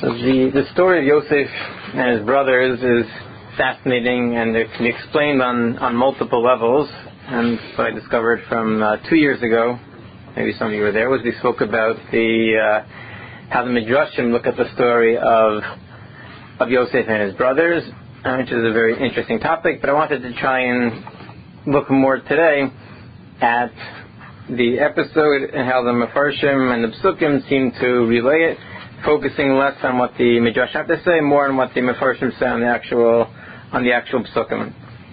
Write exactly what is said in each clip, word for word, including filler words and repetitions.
So the, the story of Yosef and his brothers is fascinating, and it can be explained on, on multiple levels. And what I discovered from uh, two years ago, maybe some of you were there, was we spoke about the uh, how the Midrashim look at the story of of Yosef and his brothers, uh, which is a very interesting topic. But I wanted to try and look more today at the episode and how the Mefarshim and the Psukim seem to relay it, focusing less on what the Midrash have to say, more on what the Mefarshim say on the actual on the actual Psukim.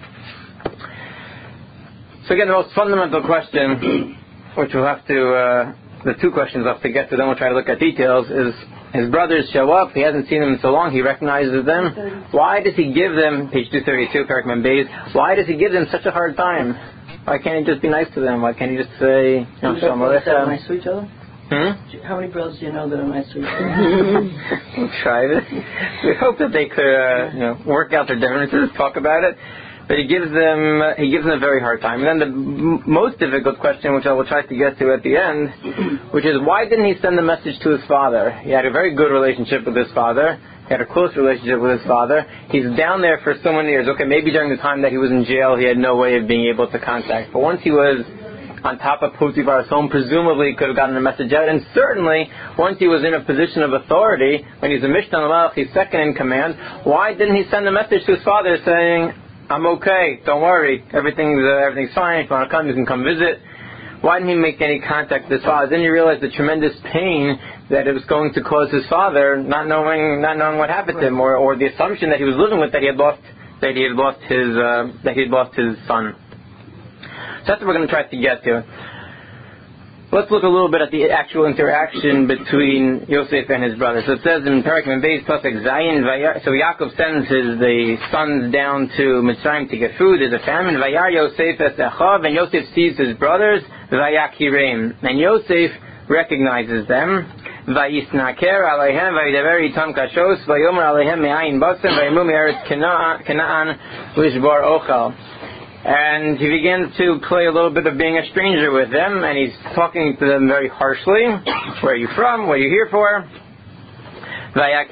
So again, the most fundamental question, which we'll have to, uh, the two questions we'll have to get to, then we'll try to look at details, is his brothers show up, he hasn't seen them in so long, he recognizes them. Why does he give them, page two thirty-two, Parak Mem Beis, why does he give them such a hard time? Why can't he just be nice to them? Why can't he just say, you know, Shalom Aleichem? Nice to each other? Hmm? How many brothers do you know that are nice to each other? We'll try it. We hope that they could, uh, you know, work out their differences, talk about it. But he gives them uh, he gives them a very hard time. And then the m- most difficult question, which I will try to get to at the end, which is, why didn't he send a message to his father? He had a very good relationship with his father. He had a close relationship with his father. He's down there for so many years. Okay, maybe during the time that he was in jail, he had no way of being able to contact. But once he was on top of Potiphar's home, presumably he could have gotten a message out. And certainly, once he was in a position of authority, when he's a Mishnah Malach, he's second in command, why didn't he send a message to his father saying, I'm okay, don't worry, everything's uh, everything's fine, if you want to come, you can come visit. Why didn't he make any contact with his father? Then you realize the tremendous pain that it was going to cause his father, not knowing not knowing what happened to him, or, or the assumption that he was living with, that he had lost that he had lost his uh, that he had lost his son. So that's what we're going to try to get to. Let's look a little bit at the actual interaction between Yosef and his brothers. So it says in Parak Mem Beis Pasuk Zayin, so Yaakov sends his the sons down to Mitzrayim to get food. There's a famine. Vayar Yosef es Echav, and Yosef sees his brothers. Vayakireim, and Yosef recognizes them. Vayisnaker aleihem vayidaber itam kashos vayomer aleihem me'ayin basem vayimu me'eretz Canaan lishbar ochal. And he begins to play a little bit of being a stranger with them, and he's talking to them very harshly. Where are you from? What are you here for? Now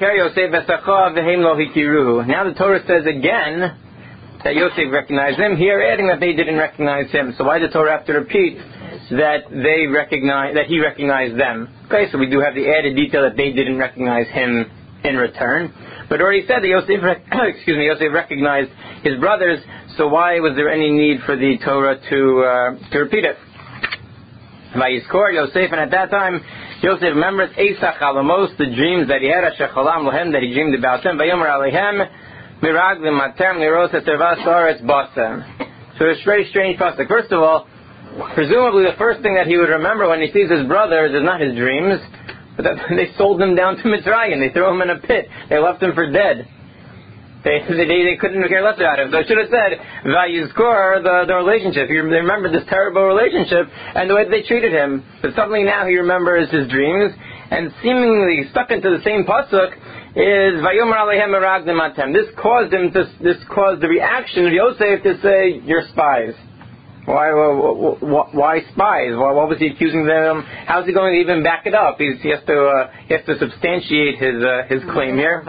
the Torah says again that Yosef recognized them, here adding that they didn't recognize him. So why did the Torah have to repeat that they recognize that he recognized them? Okay, so we do have the added detail that they didn't recognize him in return. But already said that Yosef, excuse me, Yosef recognized his brothers. So why was there any need for the Torah to uh, to repeat it? Vayizkor Yosef, and at that time Yosef remembers Eisach Alamos, the dreams that he had, Asher Cholam Lohem, that he dreamed about them. Vayomer Alehem Miraglim Matem Liros Etervas Aretz Basem. So it's a very strange pasuk. First of all, presumably the first thing that he would remember when he sees his brothers is not his dreams, but that they sold him down to Mitzrayim. They threw him in a pit. They left him for dead. They, they they couldn't care less about him. So I should have said, Vayizkor, the, the relationship. He remembered this terrible relationship and the way that they treated him. But suddenly now he remembers his dreams, and seemingly stuck into the same pasuk is Vayomer Alehem Meraglim Atem. This caused him to, this caused the reaction of Yosef to say, you're spies. Why, why, why spies? Why, what was he accusing them? How is he going to even back it up? He's, he has to uh, he has to substantiate his uh, his claim here.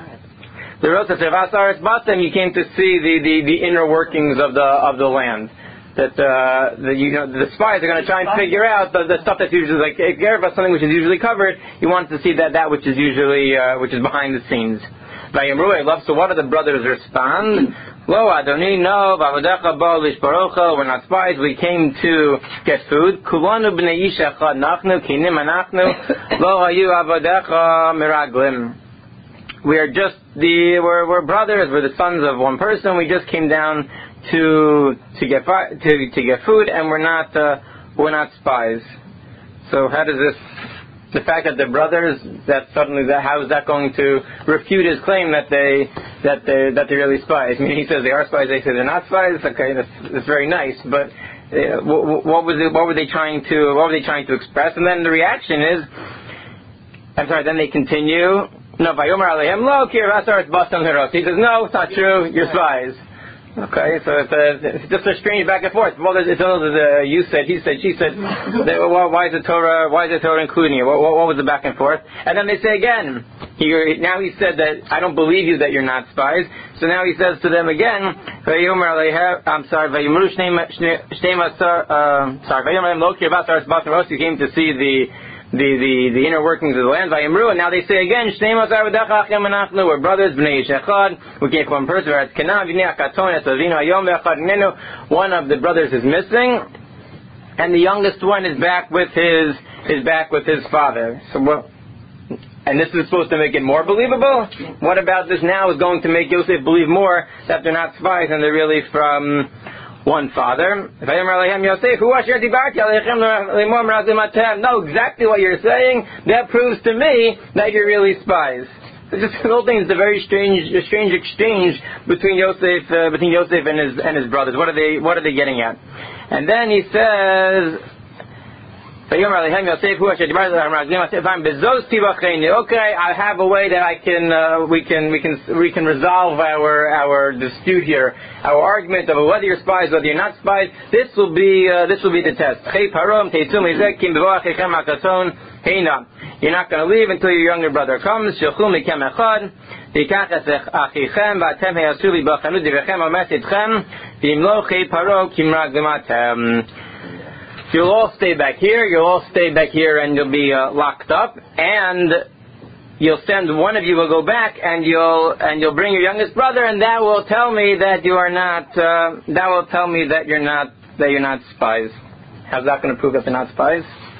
The Rosa Servasaris Basem, you came to see the, the, the inner workings of the of the land. That uh, the you know the spies are going to try and figure out the, the stuff that's usually like Gerva, something which is usually covered. You want to see that that which is usually uh, which is behind the scenes. So what do the brothers respond? Lo Adoni, no, Vavodecha Bo Lishbarocha, we're not spies, we came to get food. Kulanu b'nei ish echad nachnu, kinim anachnu, lo hayu avodecha miraglim. We are just the we're, we're brothers. We're the sons of one person. We just came down to to get to to get food, and we're not uh, we're not spies. So how does this? The fact that they're brothers, that suddenly that how is that going to refute his claim that they that they that they're really spies? I mean, he says they are spies. They say they're not spies. Okay, that's that's very nice. But uh, what, what was it? What were they trying to? What were they trying to express? And then the reaction is, I'm sorry. Then they continue. No, Vayomer Alehem Lo Kir Vasaretz Basam Heros. He says, no, it's not true. You're spies. Okay, so it's, a, it's just a strange back and forth. Well, it's another the you said, he said, she said. They, well, why is the Torah? Why is the Torah including it? What, what, what was the back and forth? And then they say again. He, now he said that I don't believe you that you're not spies. So now he says to them again. I'm sorry. Vayimru Shnei Masar. Sorry. Vayimru Loki Basar Basar. He came to see the. The, the, the inner workings of the land, Vayimru, and now they say again, we're brothers, Bnei Shechad, we came from one person, one of the brothers is missing, and the youngest one is back with his, is back with his father. So what? And this is supposed to make it more believable? What about this now is going to make Yosef believe more that they're not spies and they're really from one father? No, exactly what you're saying. That proves to me that you're really spies. It's just the whole thing is a very strange, a strange exchange between Yosef, uh, between Yosef and his and his brothers. What are they? What are they getting at? And then he says. Okay, I have a way that I can, uh, we can, we can, we can resolve our our dispute here, our argument of whether you're spies, whether you're not spies. This will be, uh, this will be the test. You're not going to leave until your younger brother comes. You'll all stay back here, you'll all stay back here and you'll be uh, locked up, and you'll send one of you will go back and you'll and you'll bring your youngest brother, and that will tell me that you are not uh, that will tell me that you're not that you're not spies. How's that going to prove that they're not spies?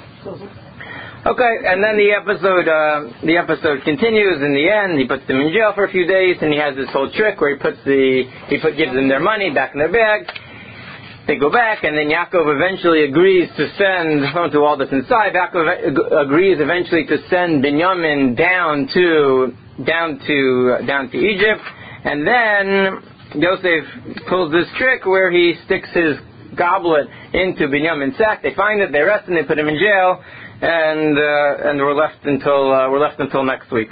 Okay, and then the episode uh, the episode continues. In the end, he puts them in jail for a few days, and he has this whole trick where he puts the he put gives them their money back in their bag. They go back, and then Yaakov eventually agrees to send, I won't do all this inside, Yaakov agrees eventually to send Binyamin down to, down to, down to Egypt, and then Yosef pulls this trick where he sticks his goblet into Binyamin's sack. They find it, they arrest him, they put him in jail, and, uh, and we're left until, uh, we're left until next week.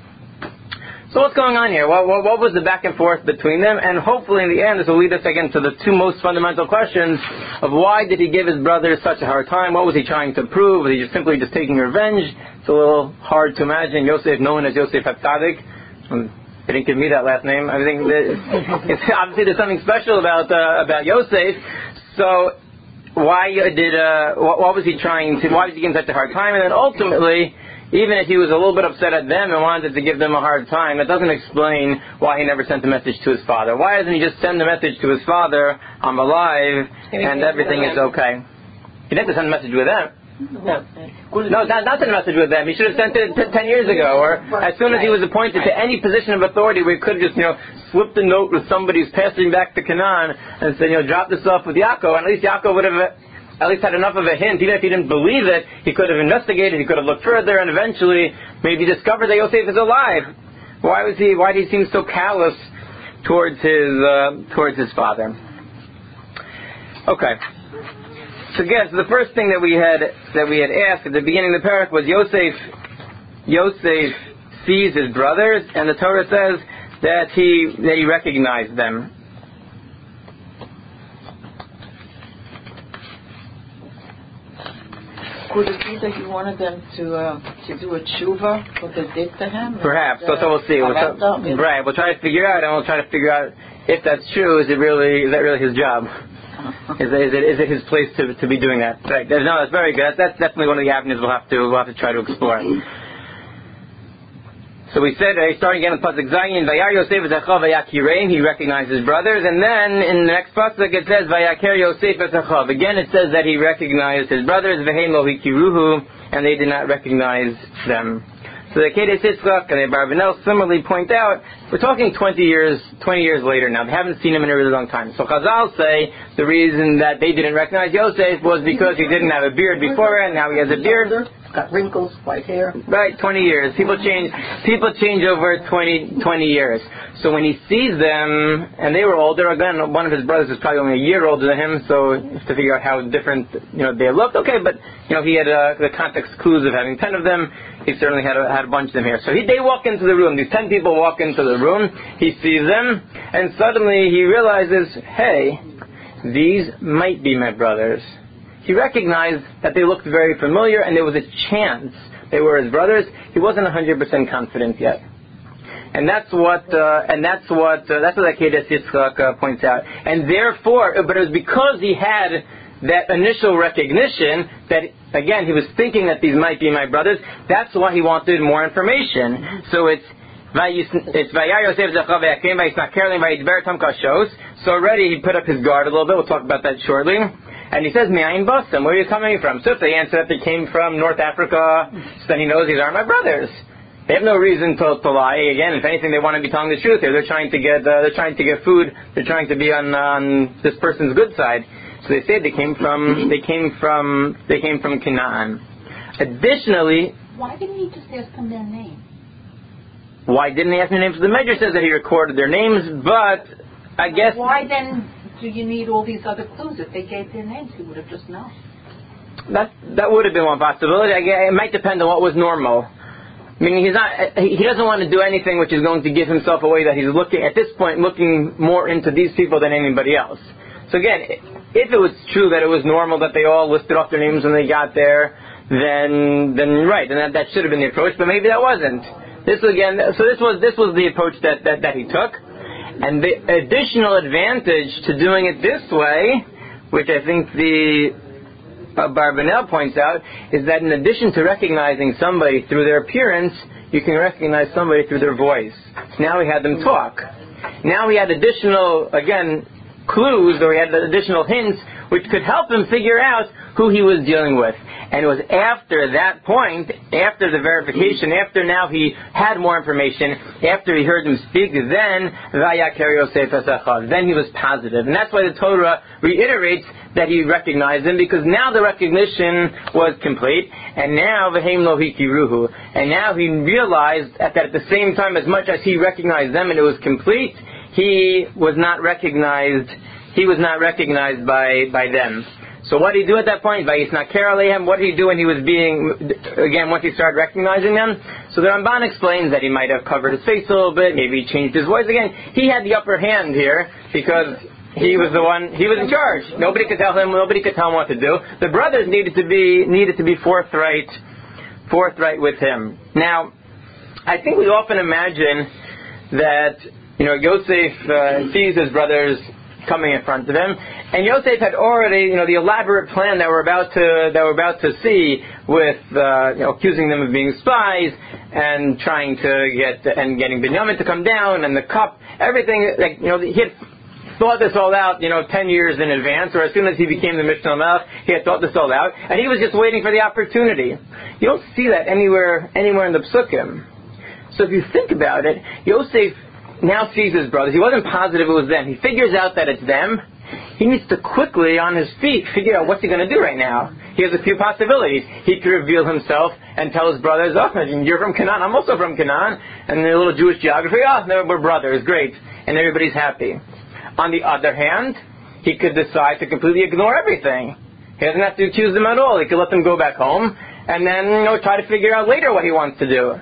So what's going on here? What, what, what was the back and forth between them? And hopefully in the end this will lead us again to the two most fundamental questions of why did he give his brother such a hard time? What was he trying to prove? Was he just simply just taking revenge? It's a little hard to imagine Yosef known as Yosef HaTzadik. They didn't give me that last name. I think that it's, obviously there's something special about uh, about Yosef. So why did uh, what, what was he trying to? Why did he give him such a hard time? And then ultimately, even if he was a little bit upset at them and wanted to give them a hard time, that doesn't explain why he never sent a message to his father. Why doesn't he just send a message to his father, I'm alive, and everything is okay? He didn't have to send a message with them. No, no not, not send a message with them. He should have sent it t- ten years ago, or as soon as he was appointed to any position of authority, we could have just, you know, slipped a note with somebody who's passing back to Canaan and said, you know, drop this off with Yaakov, and at least Yaakov would have at least had enough of a hint. Even if he didn't believe it, he could have investigated, he could have looked further, and eventually maybe discovered that Yosef is alive. Why was he, why did he seem so callous towards his, uh, towards his father? Okay. So again, so the first thing that we had, that we had asked at the beginning of the parak was Yosef, Yosef sees his brothers, and the Torah says that he, that he recognized them. Could it be that he wanted them to uh, to do a tshuva, what they did to him? Perhaps. And, uh, so, so we'll see. We'll up, t- you know? right. We'll try to figure out, and we'll try to figure out if that's true. Is it really? Is that really his job? Is it? Is it, is it his place to to be doing that? Right. No, that's very good. That's, that's definitely one of the avenues we'll have to we'll have to try to explore. So we said, uh, starting again with Pasuk Zayin, Vayar Yosef Esachav Vayakireim, he recognized his brothers, and then in the next Pasuk it says, Vayaker Yosef Esachav. Again it says that he recognized his brothers, Vehem Lo Hikiruhu, and they did not recognize them. So the Kedes Yitzchak and the Barbanel similarly point out, we're talking twenty years, twenty years later now. They haven't seen him in a really long time. So Chazal say the reason that they didn't recognize Yosef was because he didn't have a beard before, and now he has a beard. got wrinkles, white hair. Right, twenty years. People change. People change over twenty, twenty years. So when he sees them, and they were older, again, one of his brothers was probably only a year older than him, so you have to figure out how different, you know, they looked. Okay, but you know, he had uh, the context clues of having ten of them. He certainly had a, had a bunch of them here. So he, they walk into the room. These ten people walk into the room. He sees them, and suddenly he realizes, hey, these might be my brothers. He recognized that they looked very familiar, and there was a chance they were his brothers. He wasn't one hundred percent confident yet, and that's what uh, and that's what uh, that's what Akedas Yitzchak uh, points out. And therefore, but it was because he had that initial recognition that, again, he was thinking that these might be my brothers. That's why he wanted more information. So it's it's so already he put up his guard a little bit. We'll talk about that shortly. And he says, Me'ayin basam, where are you coming from? So if they answer that they came from North Africa, so then he knows these are my brothers. They have no reason to, to lie. Again, if anything, they want to be telling the truth here. They're trying to get uh, they're trying to get food. They're trying to be on on this person's good side. So they say they came from they came from they came from Canaan. Additionally, why didn't he just ask them their name? Why didn't he ask their names? The Medrash says that he recorded their names, but I guess why then do you need all these other clues? If they gave their names, he would have just known. That that would have been one possibility. I guess it might depend on what was normal. I mean, he's not. He doesn't want to do anything which is going to give himself away. That he's looking at this point, looking more into these people than anybody else. So again, if it was true that it was normal that they all listed off their names when they got there, then then right, then that, that should have been the approach. But maybe that wasn't. This again. So this was this was the approach that that, that he took. And the additional advantage to doing it this way, which I think the uh, Barbanel points out, is that in addition to recognizing somebody through their appearance, you can recognize somebody through their voice. Now he had them talk. Now he had additional, again, clues, or he had additional hints, which could help him figure out who he was dealing with. And it was after that point, after the verification, after now he had more information, after he heard them speak, then then he was positive. And that's why the Torah reiterates that he recognized them, because now the recognition was complete, and now v'heim lo hikiruhu. And now he realized that at the same time, as much as he recognized them and it was complete, he was not recognized, he was not recognized by, by them. So what did he do at that point? Vayisnaker alehem. What did he do when he was being, again, once he started recognizing them? So the Ramban explains that he might have covered his face a little bit, maybe he changed his voice. Again, he had the upper hand here because he was the one, he was in charge. Nobody could tell him, nobody could tell him what to do. The brothers needed to be, needed to be forthright, forthright with him. Now, I think we often imagine that, you know, Yosef uh, sees his brothers coming in front of him, and Yosef had already, you know, the elaborate plan that we're about to that we're about to see, with uh, you know, accusing them of being spies and trying to get and getting Binyamin to come down, and the cup, everything. Like, you know, he had thought this all out, you know, ten years in advance, or as soon as he became the Mishnah Melech, he had thought this all out, and he was just waiting for the opportunity. You don't see that anywhere anywhere in the Psukim. So if you think about it, Yosef now sees his brothers. He wasn't positive it was them. He figures out that it's them. He needs to quickly, on his feet, figure out what's he going to do right now. He has a few possibilities. He could reveal himself and tell his brothers, oh, you're from Canaan, I'm also from Canaan. And the little Jewish geography, oh, no, we're brothers, great. And everybody's happy. On the other hand, he could decide to completely ignore everything. He doesn't have to accuse them at all. He could let them go back home and then, you know, try to figure out later what he wants to do.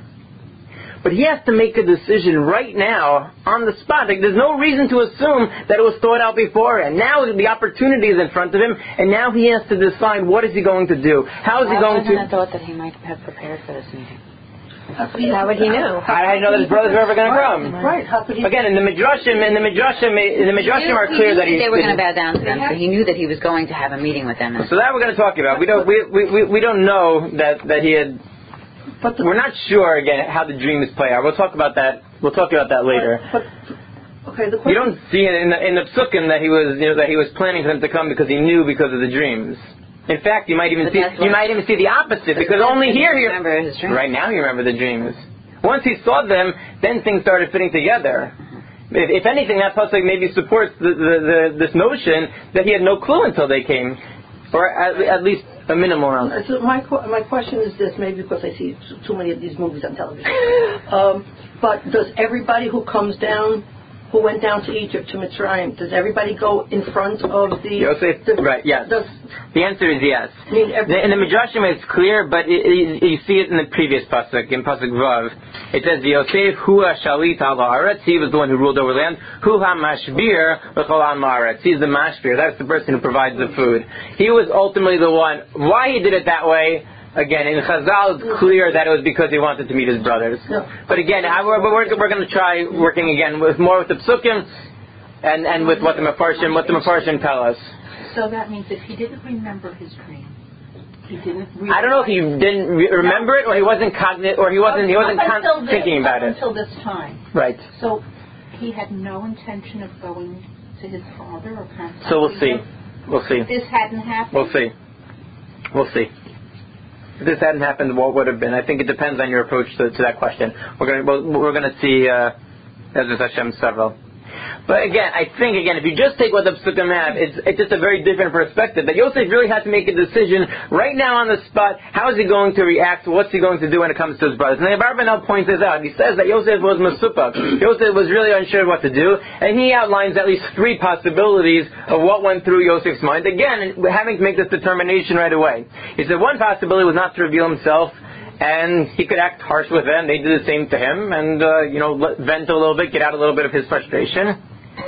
But he has to make a decision right now, on the spot. Like, there's no reason to assume that it was thought out before. And now the opportunity is in front of him, and now he has to decide what is he going to do. How is he going to... I thought that he might have prepared for this meeting. How would he know? I didn't know that his brothers were ever going to come. Right. How could he? Again, in the Midrashim, in the Midrashim, in the Midrashim are clear that he... they were going to bow down to them, so he knew that he was going to have a meeting with them. So that we're going to talk about. We don't, we, we, we don't know that, that he had... But the, We're not sure again how the dreams play out. We'll talk about that. We'll talk about that later. But, but, okay, the question, you don't see it in the in the psukim that he was, you know, that he was planning for them to come because he knew because of the dreams. In fact, you might even but see you might even see the opposite, because only here he remember his dreams. Right now you remember the dreams. Once he saw them, then things started fitting together. If, if anything, that pasuk maybe supports the, the, the, this notion that he had no clue until they came, or at, at least a minimal amount. So my qu- my question is this, maybe because I see too, too many of these movies on television. Um, but does everybody who comes down, who went down to Egypt, to Mitzrayim, does everybody go in front of the... Yosef? the Right, yes. Does, The answer is yes. I mean, every, The, in the Midrashim it's clear, but it, it, you see it in the previous pasuk, in pasuk Vav. It says, Yosef hu shalit al haaretz. He was the one who ruled over land. Hu ha-mashbir v'chol ha'maretz. He's the mashbir. That's the person who provides the food. He was ultimately the one. Why he did it that way? Again, in Chazal, it's clear that it was because he wanted to meet his brothers. No. But again, I, we're, we're, we're going to try working again with more with the psukim and, and with what the Mefarshim, what the Mefarshim tell us. So that means if he didn't remember his dream, he didn't. Realize I don't know if he didn't re- remember it, or he wasn't cognizant, or he wasn't he wasn't Up until con- this- thinking about up it. until this time. Right. So he had no intention of going to his father or contacting So we'll see. him? We'll see. If this hadn't happened. We'll see. We'll see. If this hadn't happened, what would have been? I think it depends on your approach to, to that question. We're going to we're going to see uh, Ezra Hashem several. But again, I think, again, if you just take what the Psukim have, it's, it's just a very different perspective. That Yosef really had to make a decision right now on the spot. How is he going to react? What's he going to do when it comes to his brothers? And the Abarbanel points this out. He says that Yosef was Masupah. Yosef was really unsure what to do. And he outlines at least three possibilities of what went through Yosef's mind. Again, having to make this determination right away. He said one possibility was not to reveal himself, and he could act harsh with them. They did the same to him, and uh, you know, vent a little bit, get out a little bit of his frustration.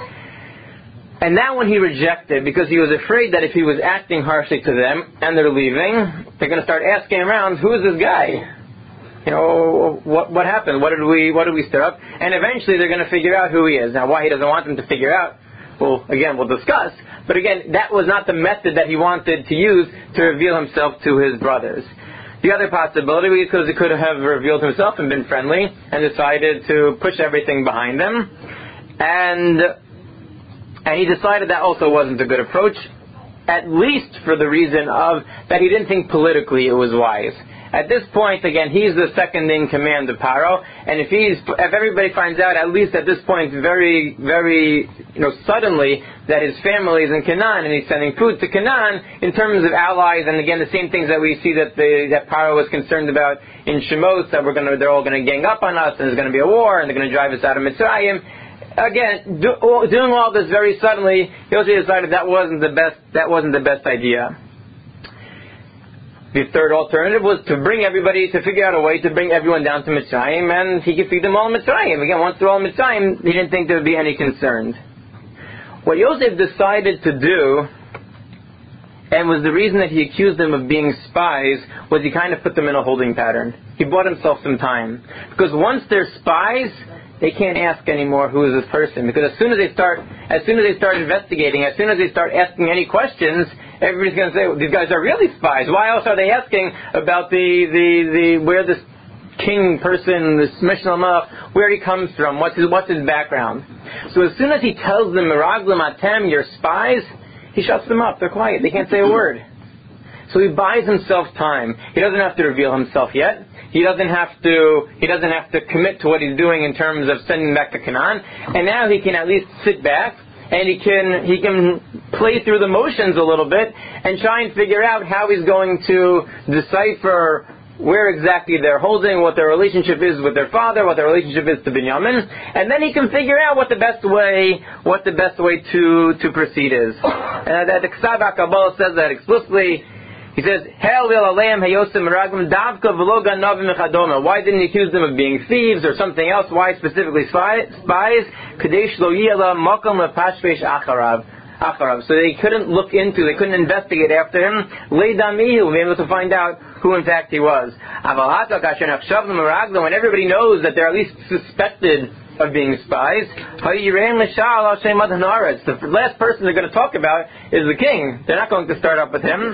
And that one he rejected because he was afraid that if he was acting harshly to them and they're leaving, they're going to start asking around, who is this guy? You know, what what happened? What did we what did we stir up? And eventually they're going to figure out who he is. Now, why he doesn't want them to figure out, well, again, we'll discuss. But again, that was not the method that he wanted to use to reveal himself to his brothers. The other possibility was because he could have revealed himself and been friendly and decided to push everything behind them. And and he decided that also wasn't a good approach, at least for the reason of that he didn't think politically it was wise. At this point, again, he's the second in command of Paro, and if he's, if everybody finds out, at least at this point, very, very, you know, suddenly, that his family is in Canaan and he's sending food to Canaan in terms of allies, and again, the same things that we see that the that Paro was concerned about in Shemos, that we're going to, they're all going to gang up on us, and there's going to be a war, and they're going to drive us out of Mitzrayim. Again, do, all, doing all this very suddenly, Yosef decided that wasn't the best. That wasn't the best idea. The third alternative was to bring everybody, to figure out a way to bring everyone down to Mitzrayim, and he could feed them all in Mitzrayim. Again, once they're all in Mitzrayim, he didn't think there would be any concerns. What Yosef decided to do, and was the reason that he accused them of being spies, was he kind of put them in a holding pattern. He bought himself some time. Because once they're spies, they can't ask anymore who is this person. Because as soon as they start, as soon as they start investigating, as soon as they start asking any questions, everybody's going to say, well, these guys are really spies. Why else are they asking about the, the, the where this king person, this Mishnah Malach, where he comes from, what's his, what's his background? So as soon as he tells them, Meraglim Atem, you're spies, he shuts them up. They're quiet. They can't say a word. So he buys himself time. He doesn't have to reveal himself yet. He doesn't have to. He doesn't have to commit to what he's doing in terms of sending back to Canaan. And now he can at least sit back and he can he can play through the motions a little bit and try and figure out how he's going to decipher where exactly they're holding, what their relationship is with their father, what their relationship is to Binyamin, and then he can figure out what the best way what the best way to to proceed is. And that the Ksav HaKabbalah says that explicitly. He says, Why didn't he accuse them of being thieves or something else? Why specifically spies? So they couldn't look into, they couldn't investigate after him. Leidamihu, able to find out who in fact he was. When everybody knows that they're at least suspected of being spies, the last person they're going to talk about is the king. They're not going to start up with him.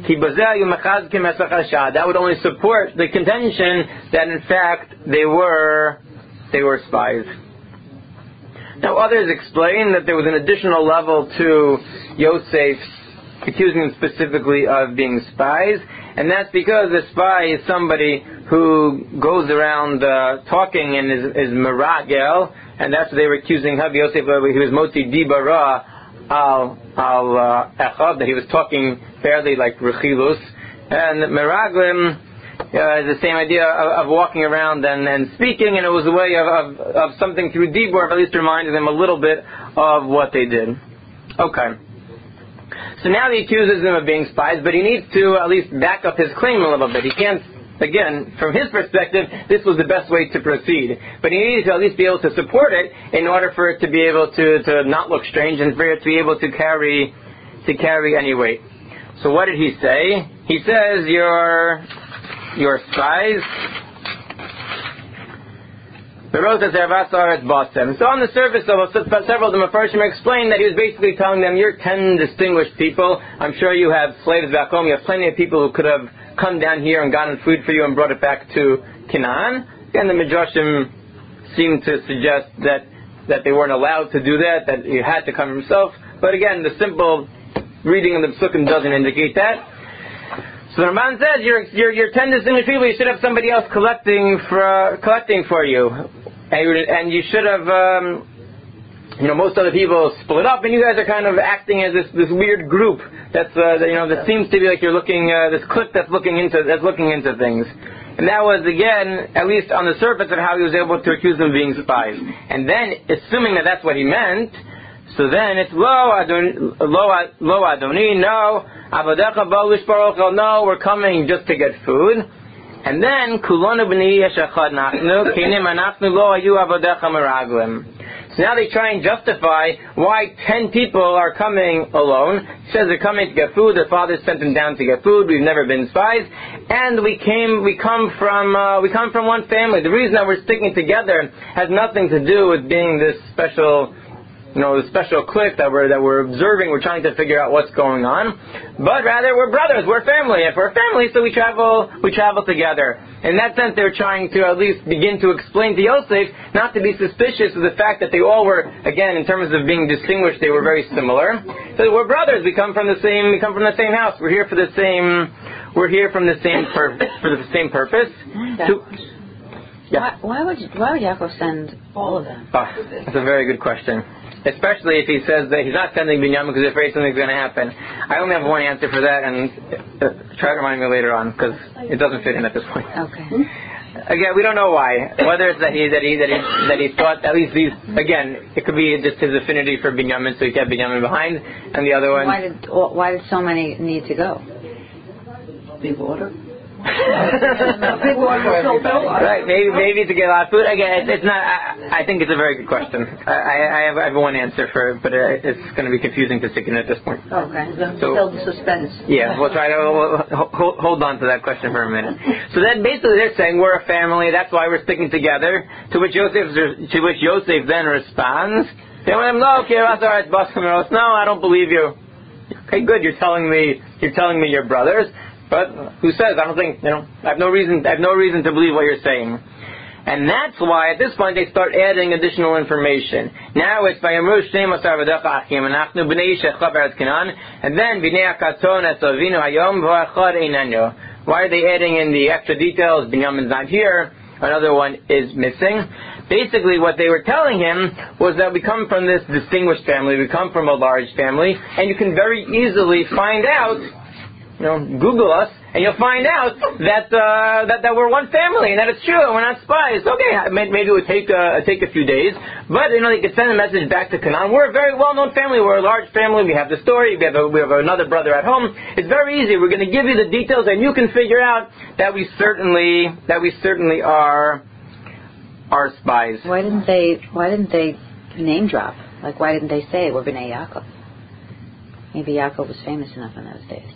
That would only support the contention that in fact they were they were spies. Now others explain that there was an additional level to Yosef accusing them specifically of being spies, and that's because a spy is somebody who goes around uh, talking and is, is meragel, and that's what they were accusing of Yosef. He was motzi dibara al al echad, that he was talking fairly like rechilus And Meraglim uh, is the same idea of, of walking around and, and speaking, and it was a way of, of, of something through Dibur, at least reminding them a little bit of what they did. Okay. So now he accuses them of being spies, but he needs to at least back up his claim a little bit. He can't, again, from his perspective, this was the best way to proceed. But he needed to at least be able to support it in order for it to be able to, to not look strange and for it to be able to carry to carry any weight. So what did he say? He says, you're, you're spies. So on the surface of several of them, Mepharshim explained that he was basically telling them, you're ten distinguished people. I'm sure you have slaves back home. You have plenty of people who could have come down here and gotten food for you and brought it back to Canaan. And the Midrashim seemed to suggest that, that they weren't allowed to do that, that you had to come himself. But again, the simple reading of the Psukim doesn't indicate that. So the Ramban says, you're, you're, you're ten distinguished people, you should have somebody else collecting for, collecting for you. And you should have, um, you know, most other people split up, and you guys are kind of acting as this, this weird group that's, uh, that, you know, that seems to be like you're looking, uh, this clique that's looking into, that's looking into things. And that was, again, at least on the surface of how he was able to accuse them of being spies. And then, assuming that that's what he meant, so then it's lo adoni, lo, lo adoni, no, avadecha bo lishparochel, no, we're coming just to get food. And then kulonu b'ni yeshachad nachnu, kinim anachnu lo ayu avadecha meraglim. So now they try and justify why ten people are coming alone. He says they're coming to get food. Their father sent them down to get food. We've never been spies, and we came. We come from. Uh, we come from one family. The reason that we're sticking together has nothing to do with being this special, you know, the special clique that we're that we're observing. We're trying to figure out what's going on, but rather we're brothers. We're family. If we're family, so we travel. We travel together. In that sense, they're trying to at least begin to explain to Yosef not to be suspicious of the fact that they all were, again, in terms of being distinguished, they were very similar. So we're brothers. We come from the same. We come from the same house. We're here for the same. We're here from the same pur- for the same purpose. To, yeah. Why, why would why would Yaakov send all of them? Oh, that's a very good question. Especially if he says that he's not sending Binyamin because he's afraid something's going to happen. I only have one answer for that, and uh, try to remind me later on because it doesn't fit in at this point. Okay. Again, we don't know why. Whether it's that he that he that he that he thought at least these again, it could be just his affinity for Binyamin, so he kept Binyamin behind, and the other one. Why did why did so many need to go? Big order. Right, maybe maybe to get a lot of food. Again, it's, it's not. I, I think it's a very good question. I, I, have, I have one answer for it, but uh, it's going to be confusing to stick in at this point. Okay, so build the suspense. Yeah, we'll try to we'll, hold, hold on to that question for a minute. So then, basically, they're saying we're a family. That's why we're sticking together. To which Yosef to which Yosef then responds, "They want him no, no, I don't believe you." Okay, good. You're telling me you're telling me you're brothers. But who says? I don't think, you know, I have no reason, I have no reason to believe what you're saying. And that's why at this point they start adding additional information. Now it's Vayamru Shnei Masar V'Dach Achim Anachnu B'nei Shechla B'Eretz Canaan, and then B'nei HaKaton Esavinu Hayom V'Achad Einanyo. Why are they adding in the extra details? Binyamin's not here. Another one is missing. Basically what they were telling him was that we come from this distinguished family, we come from a large family, and you can very easily find out, you know, Google us, and you'll find out that uh, that that we're one family and that it's true and we're not spies. Okay, maybe it would take uh, take a few days, but you know they could send a message back to Canaan. We're a very well-known family. We're a large family. We have the story. We have a, we have another brother at home. It's very easy. We're going to give you the details, and you can figure out that we certainly that we certainly are are spies. Why didn't they? Why didn't they name drop? Like, why didn't they say we're B'nai Yaakov? Maybe Yaakov was famous enough in those days.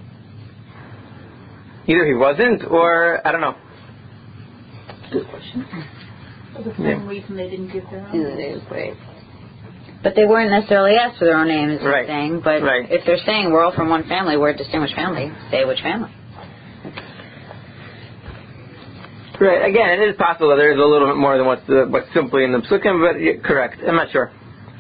Either he wasn't, or I don't know. Good question. For the same yeah. reason they didn't give their own names. Right. But they weren't necessarily asked for their own names, as right. you're saying. But right. if they're saying we're all from one family, we're a distinguished family, say which family. Right. Again, it is possible that there is a little bit more than what's the, what's simply in the psukim, but yeah, correct. I'm not sure.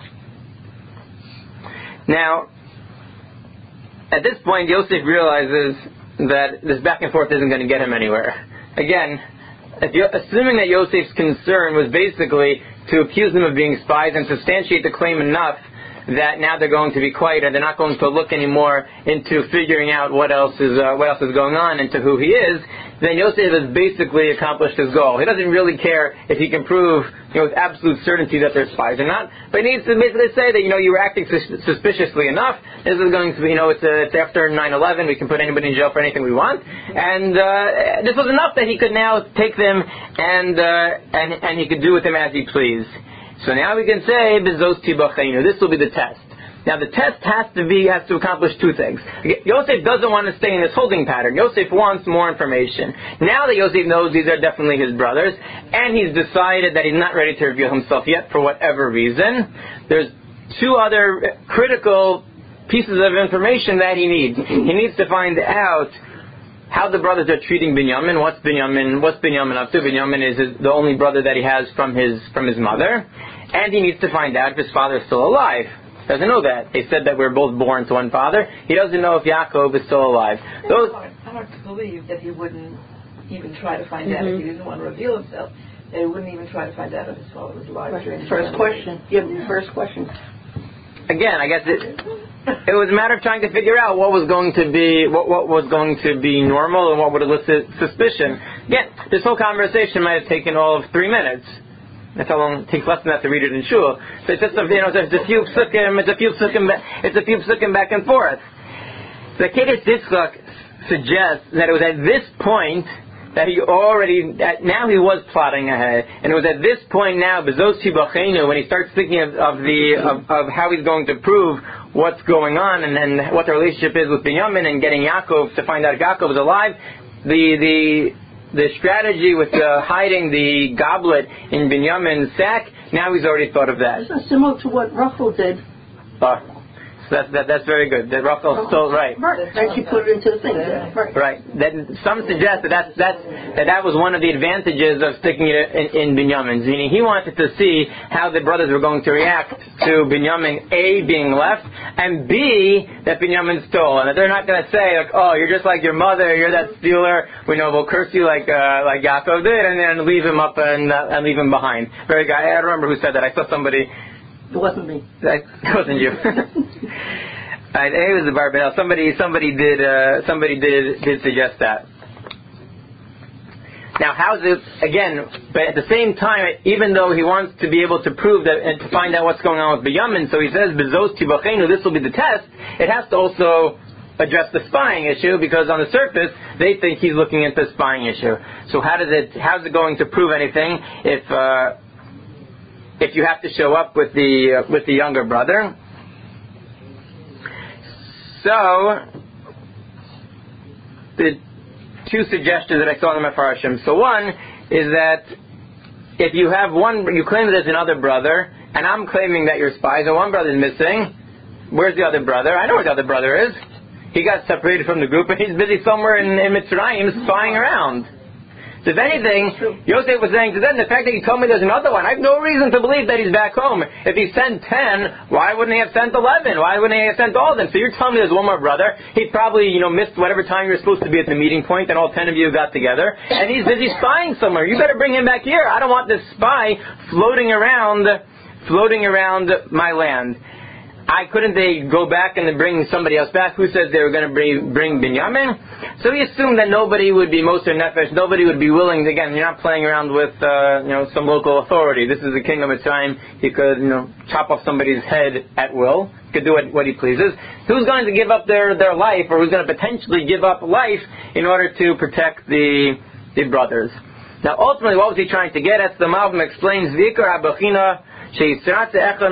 Now, at this point, Yosef realizes that this back and forth isn't going to get him anywhere. Again, if you, assuming that Yosef's concern was basically to accuse them of being spies and substantiate the claim enough that now they're going to be quiet and they're not going to look anymore into figuring out what else is uh, what else is going on into who he is, then Yosef has basically accomplished his goal. He doesn't really care if he can prove, you know, with absolute certainty that they're spies or not, but he needs to basically say that, you know, you were acting sus- suspiciously enough. This is going to be, you know, it's, uh, it's after nine eleven. We can put anybody in jail for anything we want, and uh, this was enough that he could now take them and uh, and and he could do with them as he pleased. So now we can say, Bezos Tibacheinu. This will be the test. Now the test has to be, has to accomplish two things. Yosef doesn't want to stay in this holding pattern. Yosef wants more information. Now that Yosef knows these are definitely his brothers, and he's decided that he's not ready to reveal himself yet for whatever reason, there's two other critical pieces of information that he needs. He needs to find out how the brothers are treating Binyamin. What's Binyamin? What's Binyamin up to? Binyamin is his, the only brother that he has from his from his mother, and he needs to find out if his father is still alive. Doesn't know that. They said that we're both born to one father. He doesn't know if Yaakov is still alive. Those hard, hard to believe that he wouldn't even try to find mm-hmm. out if he didn't want to reveal himself. That he wouldn't even try to find out if his father was alive. Right. First question. Yeah, first question. Again, I guess it. It was a matter of trying to figure out what was going to be what, what was going to be normal and what would elicit suspicion. Again, this whole conversation might have taken all of three minutes. That's how long it takes less than that to read it in shul. So it's just a, you know, it's a few psukim, it's a few psukim, it's a few psukim back and forth. The Kedesh Yitzchak suggests that it was at this point that he already, that now he was plotting ahead, and it was at this point now, Bezos Tibacheinu, when he starts thinking of, of the of, of how he's going to prove what's going on and, and what the relationship is with Binyamin and getting Yaakov to find out if Yaakov is alive. The the the strategy with uh, hiding the goblet in Binyamin's sack, now he's already thought of that. This is similar to what Rachel did. Uh, so that's, that, that's very good. That Rachel's still right. Right. And she put it into the thing. Yeah. Right. Right. Then some suggest that that's, that's, that that was one of the advantages of sticking it in, in Binyamin's. Meaning he wanted to see how the brothers were going to react to Binyamin, A, being left, and B, that Binyamin stole. And that they're not going to say, like, oh, you're just like your mother, you're that stealer, we know we'll curse you like uh, like Yaakov did, and then leave him up and, uh, and leave him behind. Very good. I don't remember who said that. I saw somebody... It wasn't me. It wasn't you. I, it was the Barbell. Somebody, somebody did, uh, somebody did, did suggest that. Now, how's it again? But at the same time, even though he wants to be able to prove that and to find out what's going on with Binyamin, so he says, "Bezos Tibacheinu." This will be the test. It has to also address the spying issue, because on the surface they think he's looking into the spying issue. So how does it? How's it going to prove anything if? Uh, If you have to show up with the uh, with the younger brother? So the two suggestions that I saw in the Mefarshim. So one is that if you have one, you claim that there's another brother, and I'm claiming that you're spies, and one brother is missing. Where's the other brother? I know where the other brother is. He got separated from the group, and he's busy somewhere in, in Mitzrayim spying around. So if anything, Yosef was saying to them, the fact that he told me there's another one, I have no reason to believe that he's back home. If he sent ten, why wouldn't he have sent eleven? Why wouldn't he have sent all of them? So you're telling me there's one more brother. He probably, you know, missed whatever time you were supposed to be at the meeting point, and all ten of you got together. And he's busy spying somewhere. You better bring him back here. I don't want this spy floating around, floating around my land. I couldn't they go back and bring somebody else back? Who says they were going to bring, bring Binyamin? So he assumed that nobody would be Moser Nefesh, nobody would be willing to, again, you're not playing around with, uh, you know, some local authority. This is the king of Mitzrayim. He could, you know, chop off somebody's head at will. He could do what, what he pleases. Who's going to give up their, their life, or who's going to potentially give up life in order to protect the, the brothers? Now, ultimately, what was he trying to get? As the Malbim explains, Vikar Abachina, so there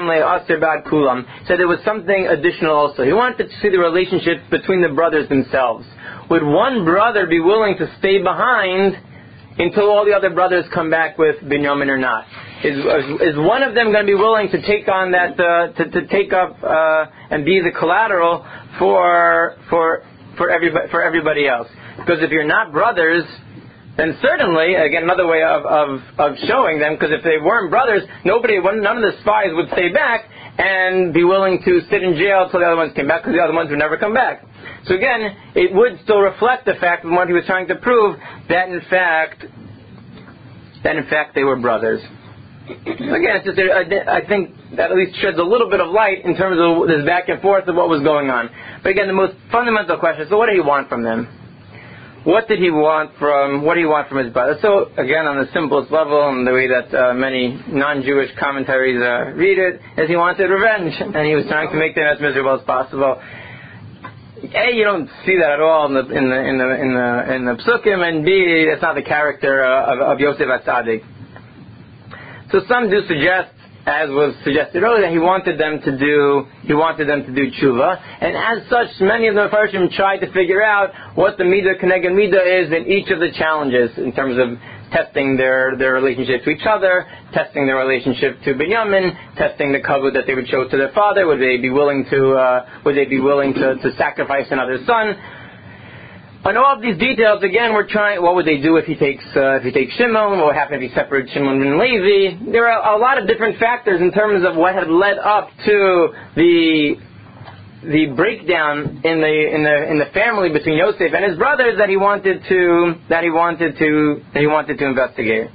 was something additional also. He wanted to see the relationship between the brothers themselves. Would one brother be willing to stay behind until all the other brothers come back with Binyamin or not? Is, is one of them going to be willing to take on that, uh, to, to take up uh, and be the collateral for for for everybody for everybody else? Because if you're not brothers, then certainly, again, another way of, of, of showing them, because if they weren't brothers, nobody, none of the spies would stay back and be willing to sit in jail until the other ones came back, because the other ones would never come back. So again, it would still reflect the fact of what he was trying to prove, that in fact, that in fact they were brothers. again, it's just a, a, I think that at least sheds a little bit of light in terms of this back and forth of what was going on. But again, the most fundamental question is, so what did he want from them? What did he want from, what did he want from his brother? So again, on the simplest level, and the way that uh, many non-Jewish commentaries uh, read it, is he wanted revenge, and he was trying to make them as miserable as possible. A, you don't see that at all in the in the in the in the, in the psukim, and B, that's not the character uh, of, of Yosef HaTzadik. So some do suggest, as was suggested earlier, that he wanted them to do he wanted them to do tshuva, and as such, many of the Mefarshim tried to figure out what the midah keneged midah is in each of the challenges in terms of testing their, their relationship to each other, testing their relationship to Binyamin, testing the kavod that they would show to their father. Would they be willing to uh, would they be willing to, to sacrifice another son? On all of these details, again, we're trying. What would they do if he takes uh, if he takes Shimon? What would happen if he separates Shimon and Levi? There are a lot of different factors in terms of what had led up to the the breakdown in the in the in the family between Yosef and his brothers that he wanted to that he wanted to that he wanted to investigate.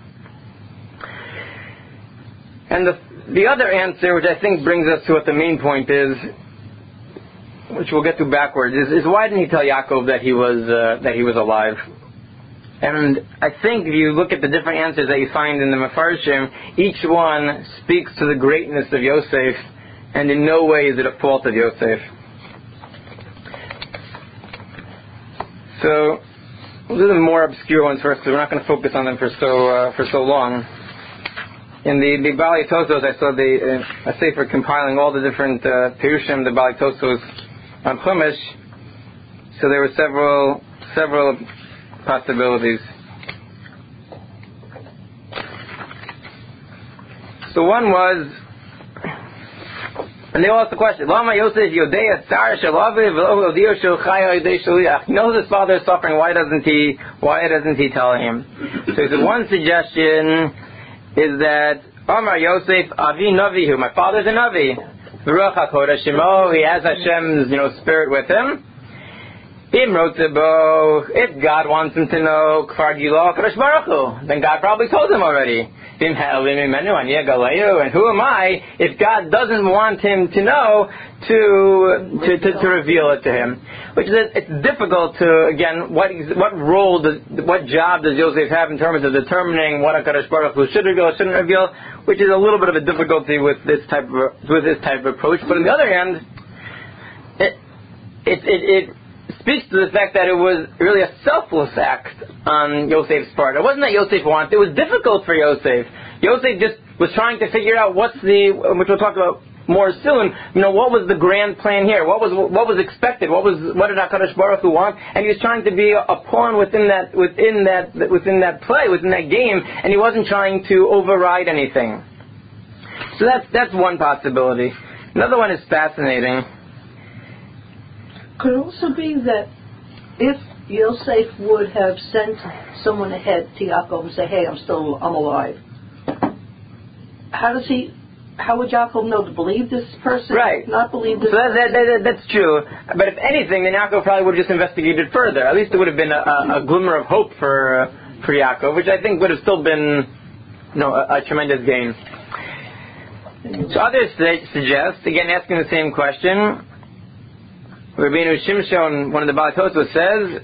And the the other answer, which I think brings us to what the main point is, which we'll get to backwards, is, is why didn't he tell Yaakov that he was uh, that he was alive? And I think if you look at the different answers that you find in the Mefarshim, each one speaks to the greatness of Yosef, and in no way is it a fault of Yosef. So we'll do the more obscure ones first, because we're not going to focus on them for so uh, for so long. In the, the Bali Tosos, I saw the uh, a sefer compiling all the different uh, Pirushim, the Bali Tosos on Chumash. So there were several several possibilities. So one was, and they all asked the question, Lama Yosef Yodea Tsar Shalavi V'lo Yodio Shel Chaya Yodei Shaliach. He knows his father is suffering. Why doesn't he? Why doesn't he tell him? So he said one suggestion is that Amar Yosef Avi Navihu. My father's a Navi. V'ruach HaKodesh Shemo. He has Hashem's, you know, spirit with him. If God wants him to know Kfar Gilo Kadosh Baruch Hu, then God probably told him already. And who am I if God doesn't want him to know to to, to, to reveal it to him? Which is, it's difficult to, again, what what role does, what job does Yosef have in terms of determining what a Kadosh Baruch Hu should reveal or shouldn't reveal, which is a little bit of a difficulty with this type of with this type of approach. But on the other hand, it it it, it speaks to the fact that it was really a selfless act on Yosef's part. It wasn't that Yosef wanted. It was difficult for Yosef. Yosef just was trying to figure out what's the, which we'll talk about more soon, you know, what was the grand plan here? What was what was expected? What was what did HaKadosh Baruch Hu want? And he was trying to be a, a pawn within that within that within that play, within that game, and he wasn't trying to override anything. So that's that's one possibility. Another one is fascinating. Could it also be that if Yosef would have sent someone ahead to Yaakov and say, "Hey, I'm still, I'm alive," how does he? How would Yaakov know to believe this person? Right. Not believe this. So that, that, that, that's true. But if anything, then Yaakov probably would have just investigated further. At least it would have been a, a, a glimmer of hope for uh, for Yaakov, which I think would have still been, you know, a, a tremendous gain. So others suggest, again, asking the same question. Rabbeinu Shimshon, one of the Baalei Tosfos, says,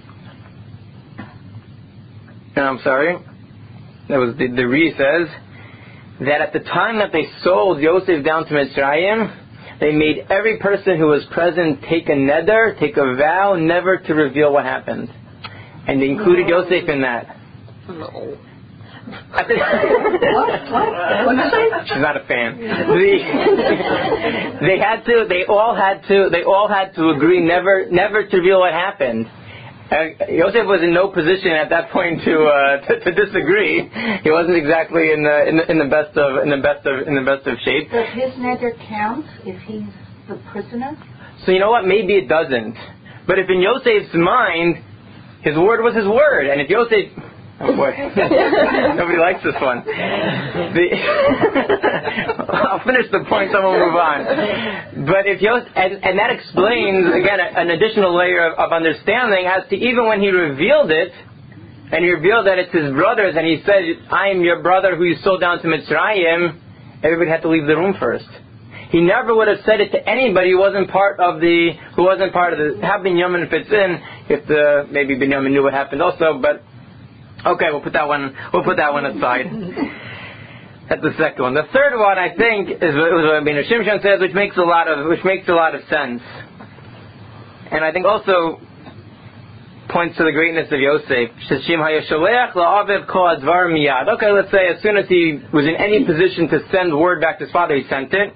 no, I'm sorry, that was the, the Re says, that at the time that they sold Yosef down to Mitzrayim, they made every person who was present take a neder, take a vow, never to reveal what happened. And they included no. Yosef in that. No. I think what? What? What did you say? She's not a fan. The, they had to. They all had to. They all had to agree never, never to reveal what happened. Uh, Yosef was in no position at that point to, uh, to to disagree. He wasn't exactly in the in the, in the best of in the best of in the best of shape. Does his neder count if he's the prisoner? So you know what? Maybe it doesn't. But if in Yosef's mind, his word was his word, and if Yosef Oh boy, nobody likes this one. The I'll finish the point, then we'll move on. But if Yosef, and, and that explains again an additional layer of, of understanding as to even when he revealed it, and he revealed that it's his brothers, and he said, I am your brother who you sold down to Mitzrayim, everybody had to leave the room first. He never would have said it to anybody who wasn't part of the, who wasn't part of the, how Binyamin fits in, if the, maybe Binyamin knew what happened also, but, okay, we'll put that one, we'll put that one aside. That's the second one. The third one, I think, is what Rabbeinu Shimshon says, which makes a lot of, which makes a lot of sense. And I think also points to the greatness of Yosef. Okay, let's say as soon as he was in any position to send word back to his father, he sent it.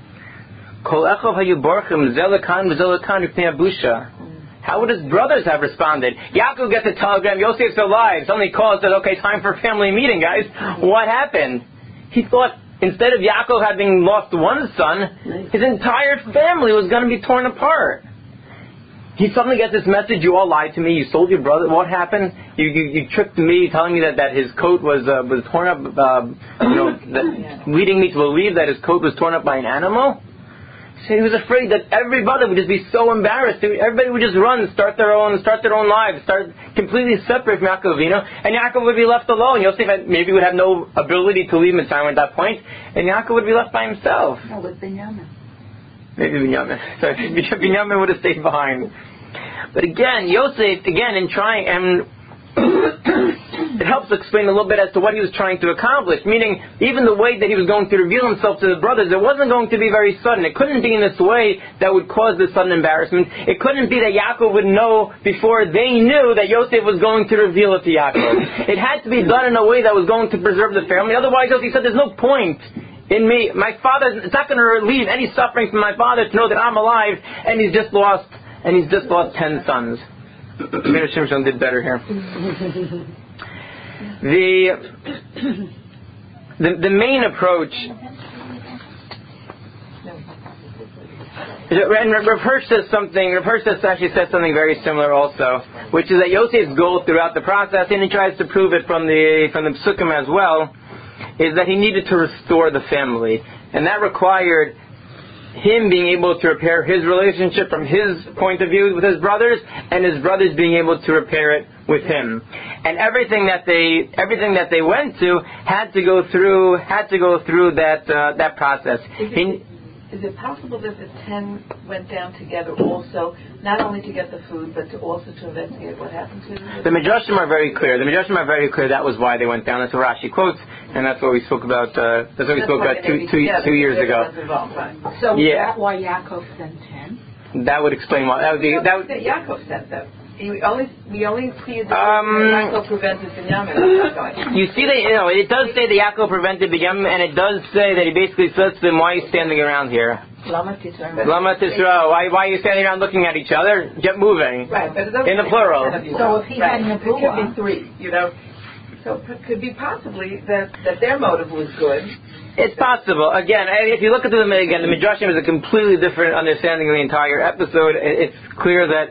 How would his brothers have responded? Yaakov gets a telegram, Yosef's alive. Suddenly calls, says, okay, time for a family meeting, guys. What happened? He thought instead of Yaakov having lost one son, his entire family was going to be torn apart. He suddenly gets this message, you all lied to me, you sold your brother, what happened? You you, you tricked me, telling me that, that his coat was uh, was torn up, uh, you know, that, leading me to believe that his coat was torn up by an animal? So he was afraid that every brother would just be so embarrassed. Everybody would just run, start their own, start their own lives, start completely separate from Yaakov Avinu, and Yaakov would be left alone. Yosef had, maybe would have no ability to leave Mitzrayim at that point, and Yaakov would be left by himself. No, with Binyamin. Maybe Binyamin. Sorry, Binyamin would have stayed behind. But again, Yosef, again, in trying, and it helps explain a little bit as to what he was trying to accomplish. Meaning, even the way that he was going to reveal himself to the brothers, it wasn't going to be very sudden. It couldn't be in this way that would cause this sudden embarrassment. It couldn't be that Yaakov would know before they knew that Yosef was going to reveal it to Yaakov. It had to be done in a way that was going to preserve the family. Otherwise, Yosef said, there's no point in me. My father, it's not going to relieve any suffering from my father to know that I'm alive, and he's just lost, and he's just lost ten sons. Rabbeinu Shimshon did better here. The, the the main approach, and Rav Hirsch says something. Rav Hirsch says, actually says something very similar also, which is that Yosef's goal throughout the process, and he tries to prove it from the from the Psukim as well, is that he needed to restore the family, and that required him being able to repair his relationship from his point of view with his brothers, and his brothers being able to repair it with him. And everything that they everything that they went to had to go through had to go through that uh, that process. Is it, is it possible that the ten went down together also, not only to get the food, but to also to investigate what happened to them? The Midrashim are very clear. The Midrashim are very clear. That was why they went down. That's what Rashi quotes, and that's what we spoke about. Uh, that's what we spoke about two, two, two years ago. So yeah. Is that why Yaakov sent ten? That would explain why. That would be. That would, Yaakov sent them. We only we only see that um, Yaakov prevented Binyamin. You see that, you know, it does say that Yaakov prevented Binyamin, and it does say that he basically says to them, "Why are you standing around here? Lama Tisra. Lama Tisra. Why why are you standing around looking at each other? Get moving." Right, but it doesn't in the plural. So if he right. had It could be three, you know. So it could be possibly that, that their motive was good. It's possible. Again, if you look at the again, the Midrashim is a completely different understanding of the entire episode. It's clear that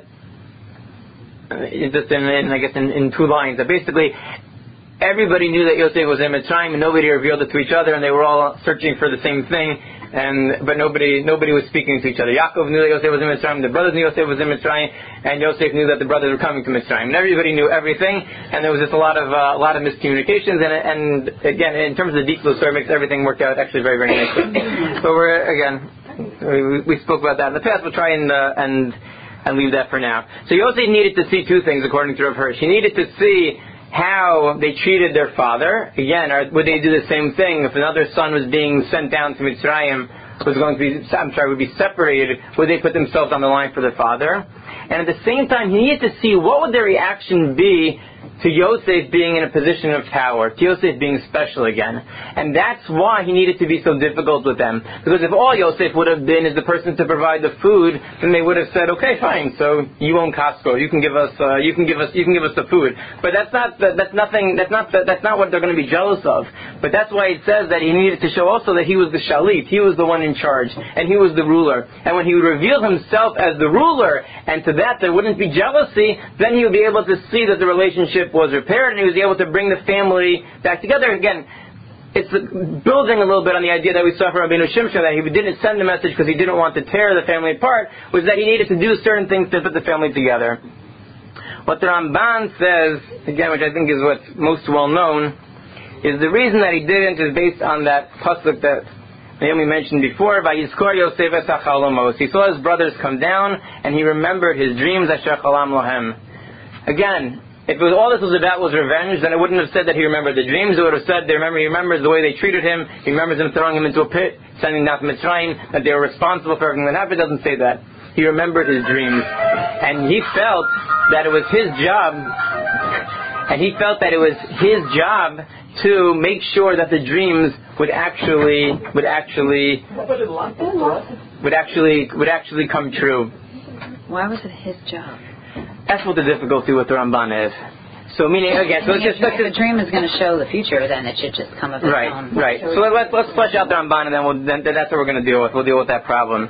it's just in, in I guess in, in two lines that basically everybody knew that Yosef was in Mitzrayim, and nobody revealed it to each other, and they were all searching for the same thing. And but nobody nobody was speaking to each other. Yaakov knew that Yosef was in Mitzrayim. The brothers knew Yosef was in Mitzrayim, and Yosef knew that the brothers were coming to Mitzrayim. And everybody knew everything, and there was just a lot of uh, a lot of miscommunications. And and again, in terms of the deep blue story, makes everything work out actually very very nicely. So we're again we, we spoke about that in the past. We'll try and uh, and and leave that for now. So Yosef needed to see two things according to Rav Hirsch. He needed to see how they treated their father. Again, or would they do the same thing if another son was being sent down to Mitzrayim, was going to be, I'm sorry, would be separated, would they put themselves on the line for their father? And at the same time, he needed to see what would their reaction be to Yosef being in a position of power, to Yosef being special again. And that's why he needed to be so difficult with them. Because if all Yosef would have been is the person to provide the food, then they would have said, okay, fine, so you own Costco, you can give us, uh, you can give us, you can give us the food. But that's not, that's nothing, that's not, that's not what they're going to be jealous of. But that's why it says that he needed to show also that he was the shalit, he was the one in charge, and he was the ruler. And when he would reveal himself as the ruler, and to that there wouldn't be jealousy, then he would be able to see that the relationship was repaired, and he was able to bring the family back together. Again, it's building a little bit on the idea that we saw from Rabbeinu Shimshon, that he didn't send the message because he didn't want to tear the family apart, was that he needed to do certain things to put the family together. What the Ramban says, again, which I think is what's most well known, is the reason that he didn't is based on that pasuk that Naomi mentioned before. Vayizkor Yosef es hachalomos. He saw his brothers come down, and he remembered his dreams. Asher chalam lohem. Again, if it was, all this was about was revenge, then it wouldn't have said that he remembered the dreams. It would have said they remember, he remembers the way they treated him. He remembers them throwing him into a pit, sending him down to Mitzrayim, that they were responsible for everything that happened. It doesn't say that. He remembered his dreams, and he felt that it was his job, and he felt that it was his job to make sure that the dreams would actually would actually would actually would actually come true. Why was it his job? That's what the difficulty with the Ramban is. So meaning again, so I mean, it's just if, if the dream is going to show the future, then it should just come of its right, own. right. So let, let's let's flesh out the Ramban, and then we'll then that's what we're going to deal with. We'll deal with that problem.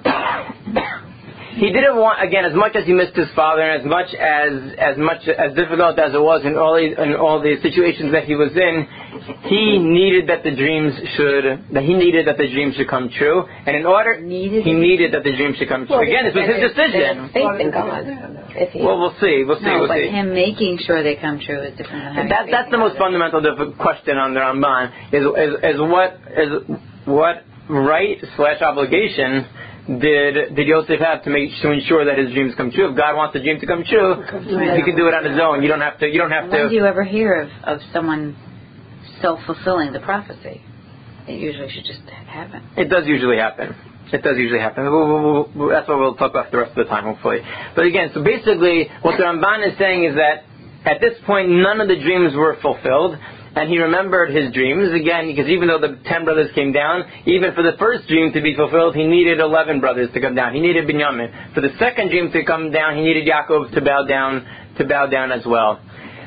He didn't want, again, as much as he missed his father, and as much as as much as difficult as it was in all the, in all the situations that he was in, he needed that the dreams should that he needed that the dreams should come true, and in order Needed he needed that the dreams should come true. Well, Again, this was his decision. Faith in God. If he, Well, we'll see. We'll see. No, we'll but see. him making sure they come true is different than having That, faith that's in the most God. fundamental diff- question on the Ramban is, is is what is what right slash obligation did did Yosef have to make to ensure that his dreams come true? If God wants the dream to come true, he can do it on his own. You don't have to. You don't have When do to. you ever hear of, of someone self-fulfilling the prophecy? It usually should just happen. It does usually happen. It does usually happen. We'll, we'll, we'll, that's what we'll talk about the rest of the time, hopefully. But again, so basically, what the Ramban is saying is that at this point, none of the dreams were fulfilled. And he remembered his dreams, again, because even though the ten brothers came down, even for the first dream to be fulfilled, he needed eleven brothers to come down. He needed Binyamin. For the second dream to come down, he needed Yaakov to bow down, to bow down as well.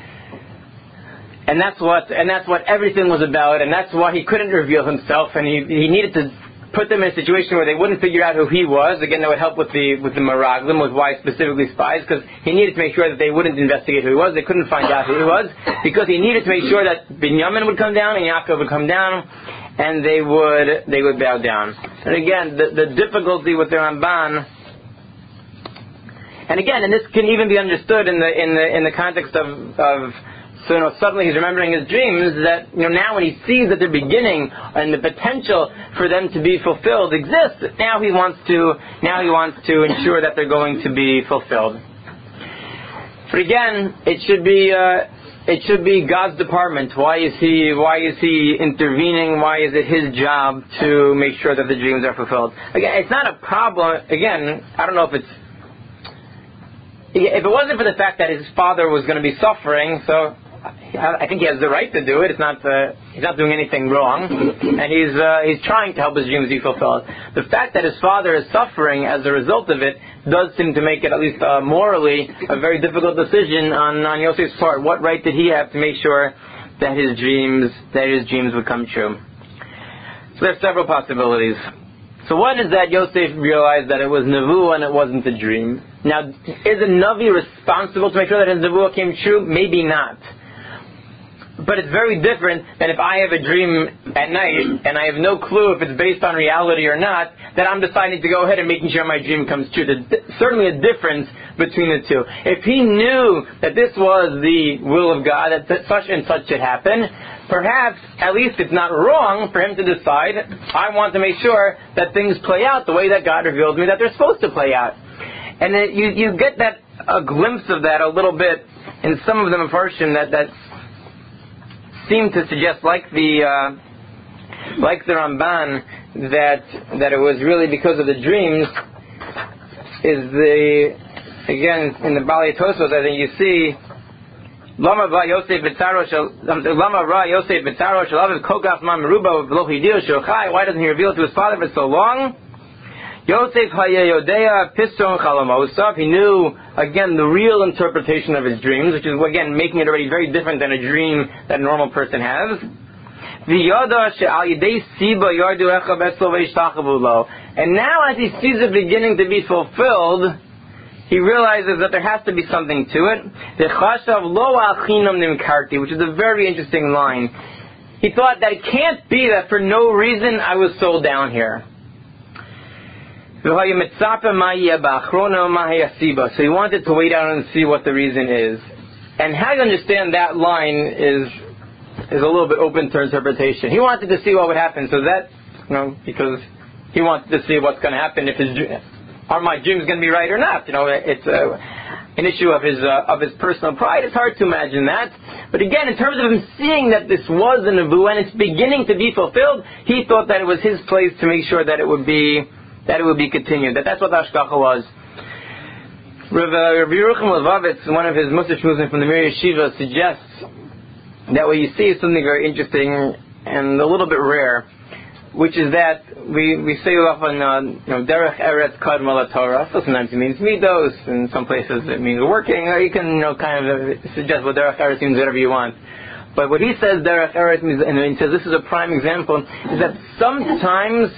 And that's what, and that's what everything was about, and that's why he couldn't reveal himself, and he, he needed to put them in a situation where they wouldn't figure out who he was. Again, that would help with the with the Meraglim, with why specifically spies, because he needed to make sure that they wouldn't investigate who he was. They couldn't find out who he was, because he needed to make sure that Binyamin would come down and Yaakov would come down, and they would they would bow down. And again, the, the difficulty with the Ramban, and again, and this can even be understood in the in the in the context of of. So, you know, suddenly he's remembering his dreams that, you know, now when he sees that they're beginning and the potential for them to be fulfilled exists, now he wants to, now he wants to ensure that they're going to be fulfilled. But again, it should be, uh, it should be God's department. Why is he, why is he intervening? Why is it his job to make sure that the dreams are fulfilled? Again, it's not a problem. Again, I don't know if it's, if it wasn't for the fact that his father was going to be suffering, so I think he has the right to do it. It's not uh, he's not doing anything wrong, and he's uh, he's trying to help his dreams be fulfilled. The fact that his father is suffering as a result of it does seem to make it, at least uh, morally, a very difficult decision on on Yosef's part. What right did he have to make sure that his dreams that his dreams would come true? So there are several possibilities. So one is that Yosef realized that it was Nevuah and it wasn't a dream. Now, is a Navi responsible to make sure that his Nevuah came true? Maybe not. But it's very different than if I have a dream at night and I have no clue if it's based on reality or not, that I'm deciding to go ahead and making sure my dream comes true. There's certainly a difference between the two. If he knew that this was the will of God, that such and such should happen, perhaps at least it's not wrong for him to decide, I want to make sure that things play out the way that God revealed to me that they're supposed to play out. And then you, you get that a glimpse of that a little bit in some of the Mefarshim that, that seem to suggest, like the uh, like the Ramban, that that it was really because of the dreams. Is the again in the Bali Tosfos, I think you see Lama Ra Yosef B'Tzaro Shel Lama Ra Yosef B'Tzaro Shel Aviv Kokaf Ma Meruba V'Lo Hidir Shochai. Why doesn't he reveal it to his father for so long? Yosef Hayayodea Piston Chalamosav. He knew, again, the real interpretation of his dreams, which is, again, making it already very different than a dream that a normal person has. And now, as he sees it beginning to be fulfilled, he realizes that there has to be something to it. Which is a very interesting line. He thought that it can't be that for no reason I was sold down here. So he wanted to wait out and see what the reason is. And how you understand that line is is a little bit open to interpretation. He wanted to see what would happen, so that, you know, because he wanted to see what's going to happen if his are my dreams going to be right or not. You know, it's a, an issue of his uh, of his personal pride. It's hard to imagine that. But again, in terms of him seeing that this was a nevuah and it's beginning to be fulfilled, he thought that it was his place to make sure that it would be that it would be continued. That that's what the hashgacha was. Rav Yerucham Levavitz, one of his Musar Shmuzim from the Mir Yeshiva, suggests that what you see is something very interesting and a little bit rare, which is that we, we say often, uh, you know, Derech Eretz Kadma LaTorah. So sometimes it means midos, in some places it means working, or you can, you know, kind of suggest what Derech Eretz means, whatever you want. But what he says Derech Eretz means, and he says this is a prime example, is that sometimes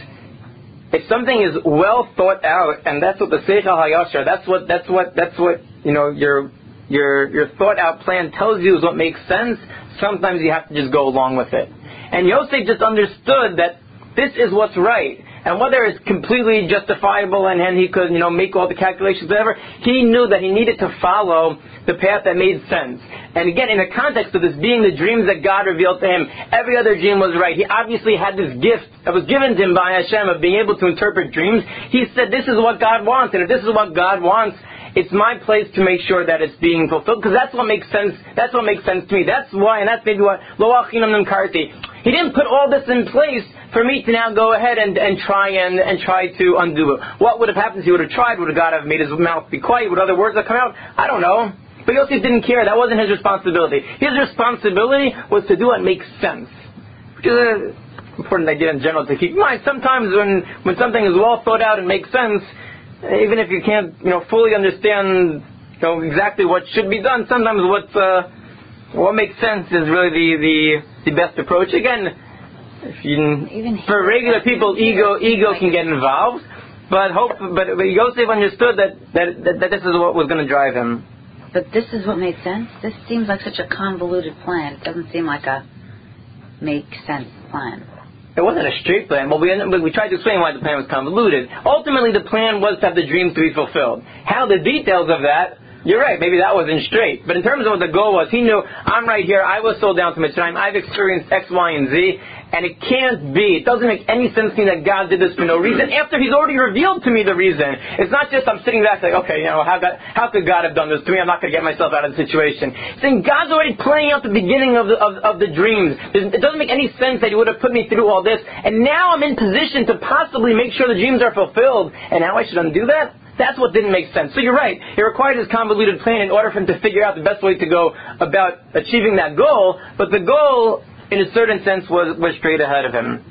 if something is well thought out, and that's what the Seichel HaYashar, that's what, that's what, that's what, you know, your, your, your thought out plan tells you is what makes sense, sometimes you have to just go along with it. And Yosef just understood that this is what's right. And whether it's completely justifiable and, and he could, you know, make all the calculations, whatever, he knew that he needed to follow the path that made sense. And again, in the context of this being the dreams that God revealed to him, every other dream was right. He obviously had this gift that was given to him by Hashem of being able to interpret dreams. He said, this is what God wants, and if this is what God wants, it's my place to make sure that it's being fulfilled, because that's what makes sense. That's what makes sense to me. That's why, and that's maybe what Lo Achinam Nimkarti. He didn't put all this in place for me to now go ahead and, and try and, and try to undo it. What would have happened if he would have tried? Would have God have made his mouth be quiet? Would other words have come out? I don't know. But Yosef didn't care. That wasn't his responsibility. His responsibility was to do what makes sense, which is an important idea in general to keep in mind. Sometimes when, when something is well thought out and makes sense, even if you can't, you know, fully understand, you know, exactly what should be done, sometimes what's, uh, what makes sense is really the, the, the best approach. Again, if you, Even for regular people, ego ego can get involved, but hope, but, but Yosef understood that, that, that, that this is what was going to drive him. But this is what made sense? This seems like such a convoluted plan. It doesn't seem like a make sense plan. It wasn't a straight plan. Well, we, we tried to explain why the plan was convoluted. Ultimately, the plan was to have the dreams to be fulfilled. How the details of that, you're right, maybe that wasn't straight. But in terms of what the goal was, he knew, I'm right here, I was sold down to Mitzrayim, I've experienced X, Y, and Z, and it can't be, it doesn't make any sense to me that God did this for no reason, after He's already revealed to me the reason. It's not just I'm sitting back like, okay, you know, how, God, how could God have done this to me? I'm not going to get myself out of the situation. Saying God's already playing out the beginning of the, of, of the dreams. It doesn't make any sense that He would have put me through all this, and now I'm in position to possibly make sure the dreams are fulfilled, and now I should undo that? That's what didn't make sense. So you're right. It required this convoluted plan in order for him to figure out the best way to go about achieving that goal. But the goal, in a certain sense, was, was straight ahead of him.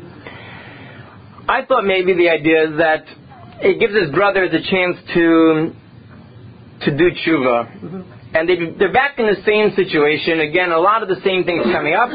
I thought maybe the idea is that it gives his brothers a chance to to do tshuva. Mm-hmm. And they, they're back in the same situation. Again, a lot of the same things coming up.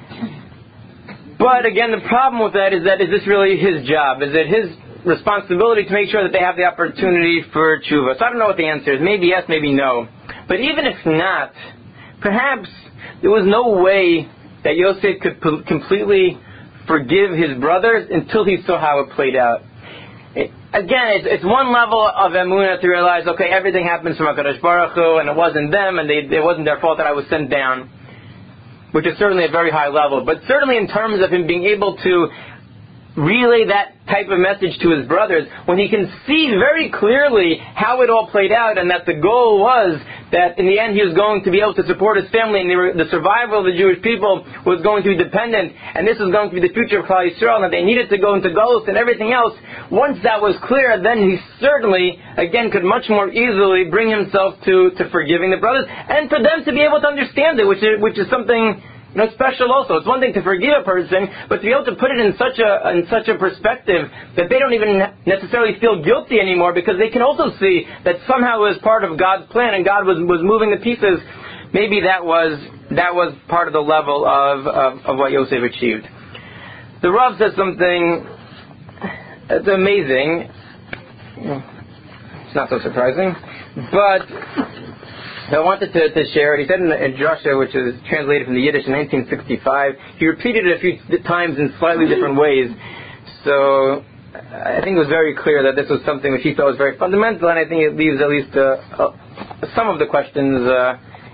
But again, the problem with that is that is this really his job? Is it his responsibility to make sure that they have the opportunity for tshuva? So I don't know what the answer is. Maybe yes, maybe no. But even if not, perhaps there was no way that Yosef could p- completely forgive his brothers until he saw how it played out. It, again, it's, it's one level of emunah to realize, okay, everything happens from HaKadosh Baruch Hu, and it wasn't them, and they, it wasn't their fault that I was sent down, which is certainly a very high level. But certainly in terms of him being able to relay that type of message to his brothers, when he can see very clearly how it all played out, and that the goal was that in the end he was going to be able to support his family, and the, the survival of the Jewish people was going to be dependent, and this was going to be the future of Klal Yisrael, and that they needed to go into Golus and everything else. Once that was clear, then he certainly, again, could much more easily bring himself to, to forgiving the brothers, and for them to be able to understand it, which is, which is something, you know, special also. It's one thing to forgive a person, but to be able to put it in such a in such a perspective that they don't even necessarily feel guilty anymore, because they can also see that somehow it was part of God's plan and God was, was moving the pieces. Maybe that was that was part of the level of, of, of what Yosef achieved. The Rav says something that's amazing. It's not so surprising, but I wanted to, to share it. He said in, in Joshua, which is translated from the Yiddish in nineteen sixty-five, he repeated it a few times in slightly different ways. So I think it was very clear that this was something which he felt was very fundamental, and I think it leaves at least uh, uh, some of the questions uh,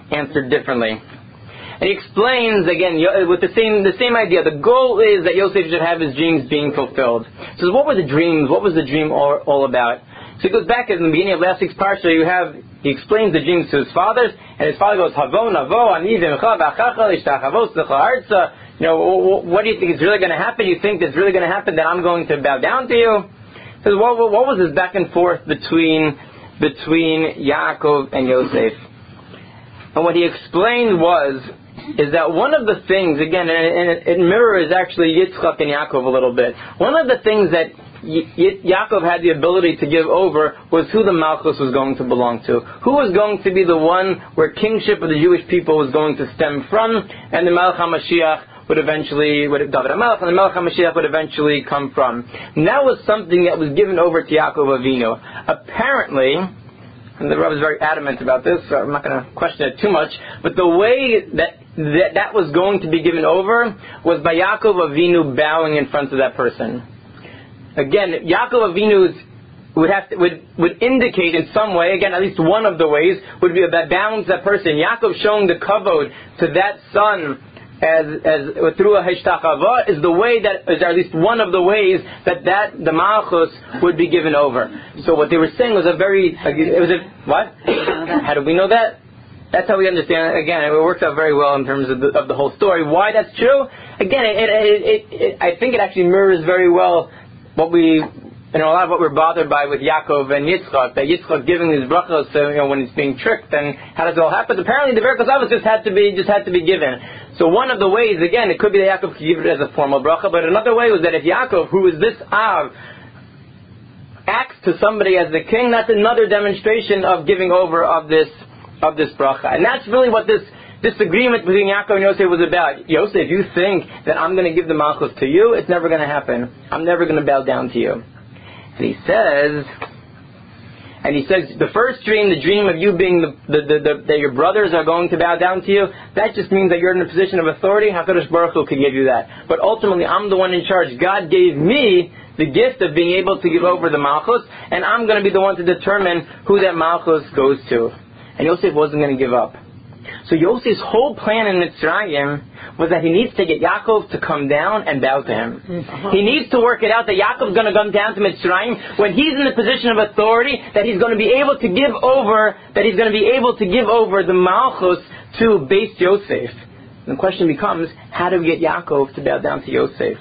answered differently. And he explains, again, with the same the same idea. The goal is that Yosef should have his dreams being fulfilled. So what were the dreams? What was the dream all, all about? So he goes back in the beginning of last week's parsha. You have he explains the dreams to his fathers, and his father goes, Havo navo ani v'imcha v'achacha l'shtachavos l'cha arza. You know, what do you think is really going to happen? You think it's really going to happen that I'm going to bow down to you? He says, what, what was this back and forth between between Yaakov and Yosef? And what he explained was, is that one of the things, again, and it, it mirrors actually Yitzchak and Yaakov a little bit. One of the things that y- y- Yaakov had the ability to give over was who the Malchus was going to belong to. Who was going to be the one where kingship of the Jewish people was going to stem from, and the Melech HaMashiach would eventually, would David HaMelech, and the Melech HaMashiach would eventually come from. And that was something that was given over to Yaakov Avinu. Apparently, and the Rav is very adamant about this, so I'm not going to question it too much, but the way that that, that was going to be given over was by Yaakov Avinu bowing in front of that person. Again, Yaakov Avinu's would have to, would would indicate in some way, again, at least one of the ways, would be that bound to that person. Yaakov showing the kavod to that son as as through a hishtachava is the way that is at least one of the ways that that the malchus would be given over. So what they were saying was a very it was a what? How do we know that? That's how we understand it. Again, it works out very well in terms of the, of the whole story. Why that's true? Again, it, it, it, it, I think it actually mirrors very well what we, you know, a lot of what we're bothered by with Yaakov and Yitzchak. That Yitzchak giving his brachos, so, you know, when he's being tricked, and how does it all happen? Apparently, the Berkos Avos just had to be just had to be given. So one of the ways, again, it could be that Yaakov could give it as a formal bracha, but another way was that if Yaakov, who is this Av, acts to somebody as the king, that's another demonstration of giving over of this of this bracha. And that's really what this disagreement between Yaakov and Yosef was about. Yosef, you think that I'm going to give the malchus to you? It's never going to happen. I'm never going to bow down to you. And he says, and he says, the first dream, the dream of you being the, the, the, the that your brothers are going to bow down to you, that just means that you're in a position of authority. HaKadosh Baruch Hu can give you that. But ultimately, I'm the one in charge. God gave me the gift of being able to give over the malchus, and I'm going to be the one to determine who that malchus goes to. And Yosef wasn't going to give up. So Yosef's whole plan in Mitzrayim was that he needs to get Yaakov to come down and bow to him. Uh-huh. He needs to work it out that Yaakov's going to come down to Mitzrayim when he's in the position of authority, that he's going to be able to give over, that he's going to be able to give over the Malchus to Beis Yosef. And the question becomes, how do we get Yaakov to bow down to Yosef?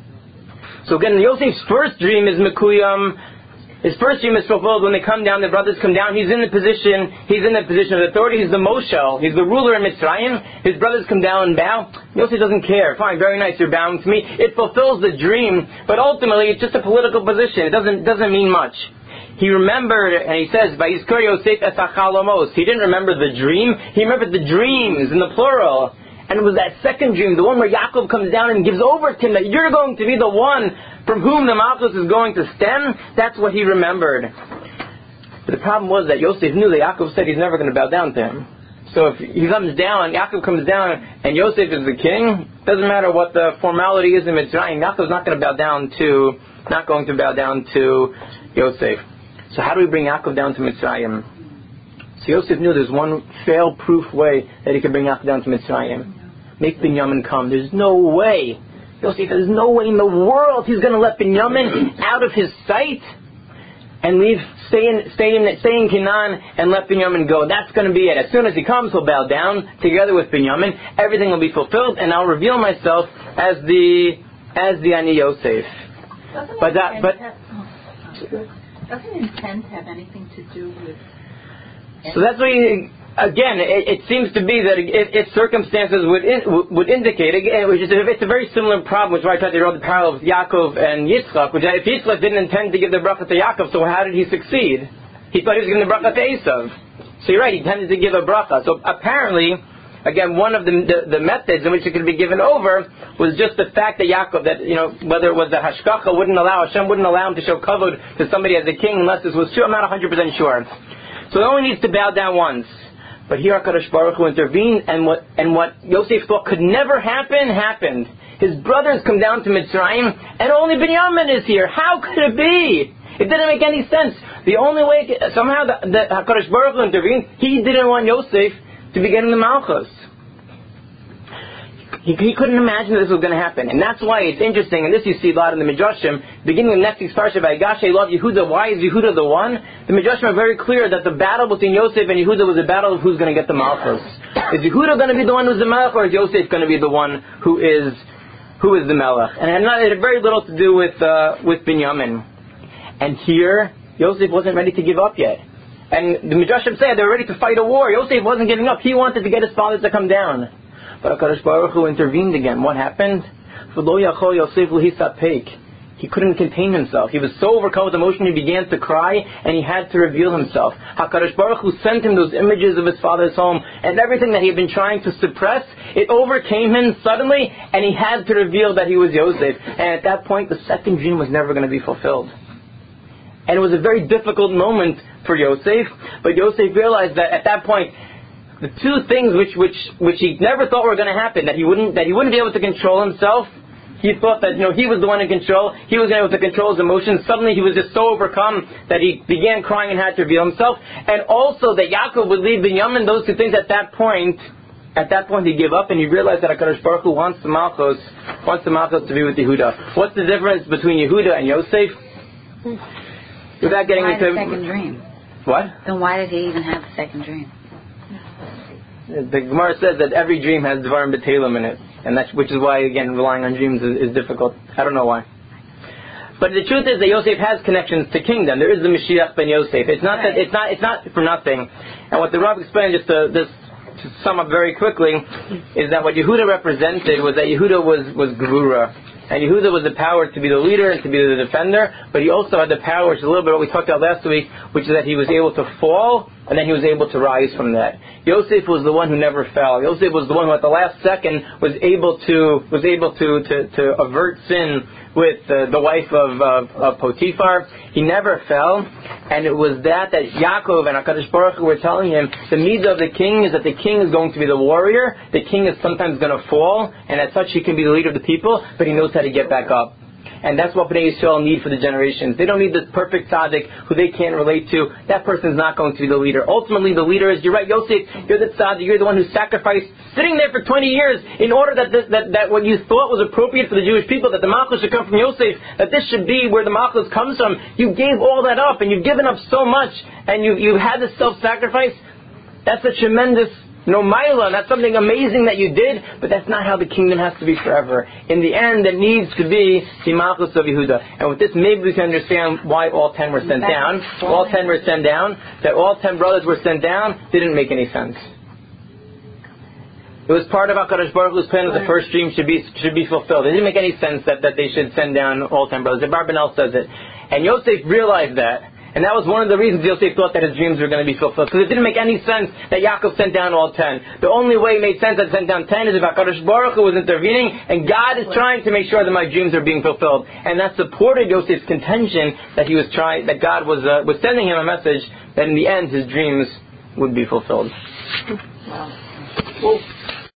So again, Yosef's first dream is Mekuyam. His first dream is fulfilled when they come down, the brothers come down. He's in the position, he's in the position of authority. He's the Moshel. He's the ruler in Mitzrayim. His brothers come down and bow. Yosef doesn't care. Fine, very nice, you're bowing to me. It fulfills the dream, but ultimately it's just a political position. It doesn't doesn't mean much. He remembered, and he says, Vayizkor Yosef es hachalomos. He didn't remember the dream. He remembered the dreams in the plural. And it was that second dream, the one where Yaakov comes down and gives over to him that you're going to be the one from whom the Malchus is going to stem. That's what he remembered. But the problem was that Yosef knew that Yaakov said he's never going to bow down to him. So if he comes down, Yaakov comes down, and Yosef is the king, doesn't matter what the formality is in Mitzrayim, Yaakov's not going to bow down to, not going to bow down to Yosef. So how do we bring Yaakov down to Mitzrayim? So Yosef knew there's one fail-proof way that he could bring Yaakov down to Mitzrayim. Make Binyamin come. There's no way. Yosef, there's no way in the world he's going to let Binyamin out of his sight and leave, stay in, stay in, stay in Canaan and let Binyamin go. That's going to be it. As soon as he comes, he'll bow down together with Binyamin. Everything will be fulfilled, and I'll reveal myself as the as the Ani Yosef. Doesn't but that, but have, oh, doesn't intent have anything to do with? So that's what he. Again, it, it seems to be that if, if circumstances would in, would indicate, again, which is, it's a very similar problem, which is why I tried to draw the parallel with Yaakov and Yitzchak, which if Yitzchak didn't intend to give the bracha to Yaakov, so how did he succeed? He thought he was giving the bracha to Esav. So you're right, he intended to give a bracha. So apparently, again, one of the, the, the methods in which it could be given over was just the fact that Yaakov, that, you know, whether it was that Hashkacha wouldn't allow, Hashem wouldn't allow him to show kavod to somebody as a king unless this was true. I'm not one hundred percent sure. So he only needs to bow down once. But here HaKadosh Baruch Hu intervened, and what and what Yosef thought could never happen, happened. His brothers come down to Mitzrayim, and only Binyamin is here. How could it be? It didn't make any sense. The only way, somehow the, the HaKadosh Baruch Hu intervened. He didn't want Yosef to be getting the Malchus. He, he couldn't imagine that this was going to happen. And that's why it's interesting, and this you see a lot in the Midrashim, beginning of next week's parsha, Vayigash love Yehuda. Why is Yehuda the one? The Midrashim are very clear that the battle between Yosef and Yehuda was a battle of who's going to get the Malchus. Is Yehuda going to be the one who's the Melech, or is Yosef going to be the one who is who is the Melech? And it had very little to do with uh, with Binyamin. And here, Yosef wasn't ready to give up yet. And the Midrashim say they were ready to fight a war. Yosef wasn't giving up. He wanted to get his father to come down. But HaKadosh Baruch Hu intervened again. What happened? He couldn't contain himself. He was so overcome with emotion he began to cry, and he had to reveal himself. HaKadosh Baruch Hu sent him those images of his father's home, and everything that he had been trying to suppress, it overcame him suddenly, and he had to reveal that he was Yosef. And at that point, the second dream was never going to be fulfilled. And it was a very difficult moment for Yosef, but Yosef realized that at that point, the two things which, which, which he never thought were going to happen, that he wouldn't, that he wouldn't be able to control himself. He thought that, you know, he was the one in control. He was able to control his emotions. Suddenly he was just so overcome that he began crying and had to reveal himself. And also that Yaakov would leave Binyamin, those two things at that point, at that point he gave up and he realized that HaKadosh Baruch Hu wants the Malchus, wants the Malchus to be with Yehuda. What's the difference between Yehuda and Yosef? Without getting why into... the second dream? What? Then why did he even have the second dream? The Gemara says that every dream has Dvarim B'Telem in it, and that's which is why, again, relying on dreams is, is difficult. I don't know why. But the truth is that Yosef has connections to kingdom. There is the Mashiach ben Yosef. It's not that it's not it's not for nothing. And what the Rav explained, just to, just to sum up very quickly, is that what Yehuda represented was that Yehuda was was Gevura. And Yehuda was the power to be the leader and to be the defender, but he also had the power, which is a little bit what we talked about last week, which is that he was able to fall, and then he was able to rise from that. Yosef was the one who never fell. Yosef was the one who at the last second was able to was able to, to, to avert sin with uh, the wife of, of, of Potiphar. He never fell, and it was that that Yaakov and HaKadosh Baruch Hu were telling him, the mitzvah of the king is that the king is going to be the warrior, the king is sometimes going to fall, and as such he can be the leader of the people, but he knows how to get back up. And that's what Bnei Yisrael need for the generations. They don't need this perfect tzaddik who they can't relate to. That person is not going to be the leader. Ultimately, the leader is, you're right, Yosef, you're the tzaddik, you're the one who sacrificed, sitting there for twenty years in order that, this, that that what you thought was appropriate for the Jewish people, that the Malchus should come from Yosef, that this should be where the Malchus comes from. You gave all that up, and you've given up so much, and you, you've had this self-sacrifice. That's a tremendous No Maila, that's something amazing that you did, but that's not how the kingdom has to be forever. In the end, it needs to be the Malchus of Yehuda. And with this, maybe we can understand why all ten were sent down. All ten were sent down. That all ten brothers were sent down didn't make any sense. It was part of HaKadosh Baruch Hu's plan that the first dream should be should be fulfilled. It didn't make any sense that, that they should send down all ten brothers. The Barbanel says it. And Yosef realized that. And that was one of the reasons Yosef thought that his dreams were going to be fulfilled. Because it didn't make any sense that Yaakov sent down all ten. The only way it made sense that he sent down ten is if HaKadosh Baruch Hu was intervening, and God is trying to make sure that my dreams are being fulfilled. And that supported Yosef's contention that he was trying, that God was uh, was sending him a message that in the end his dreams would be fulfilled. Wow. Well,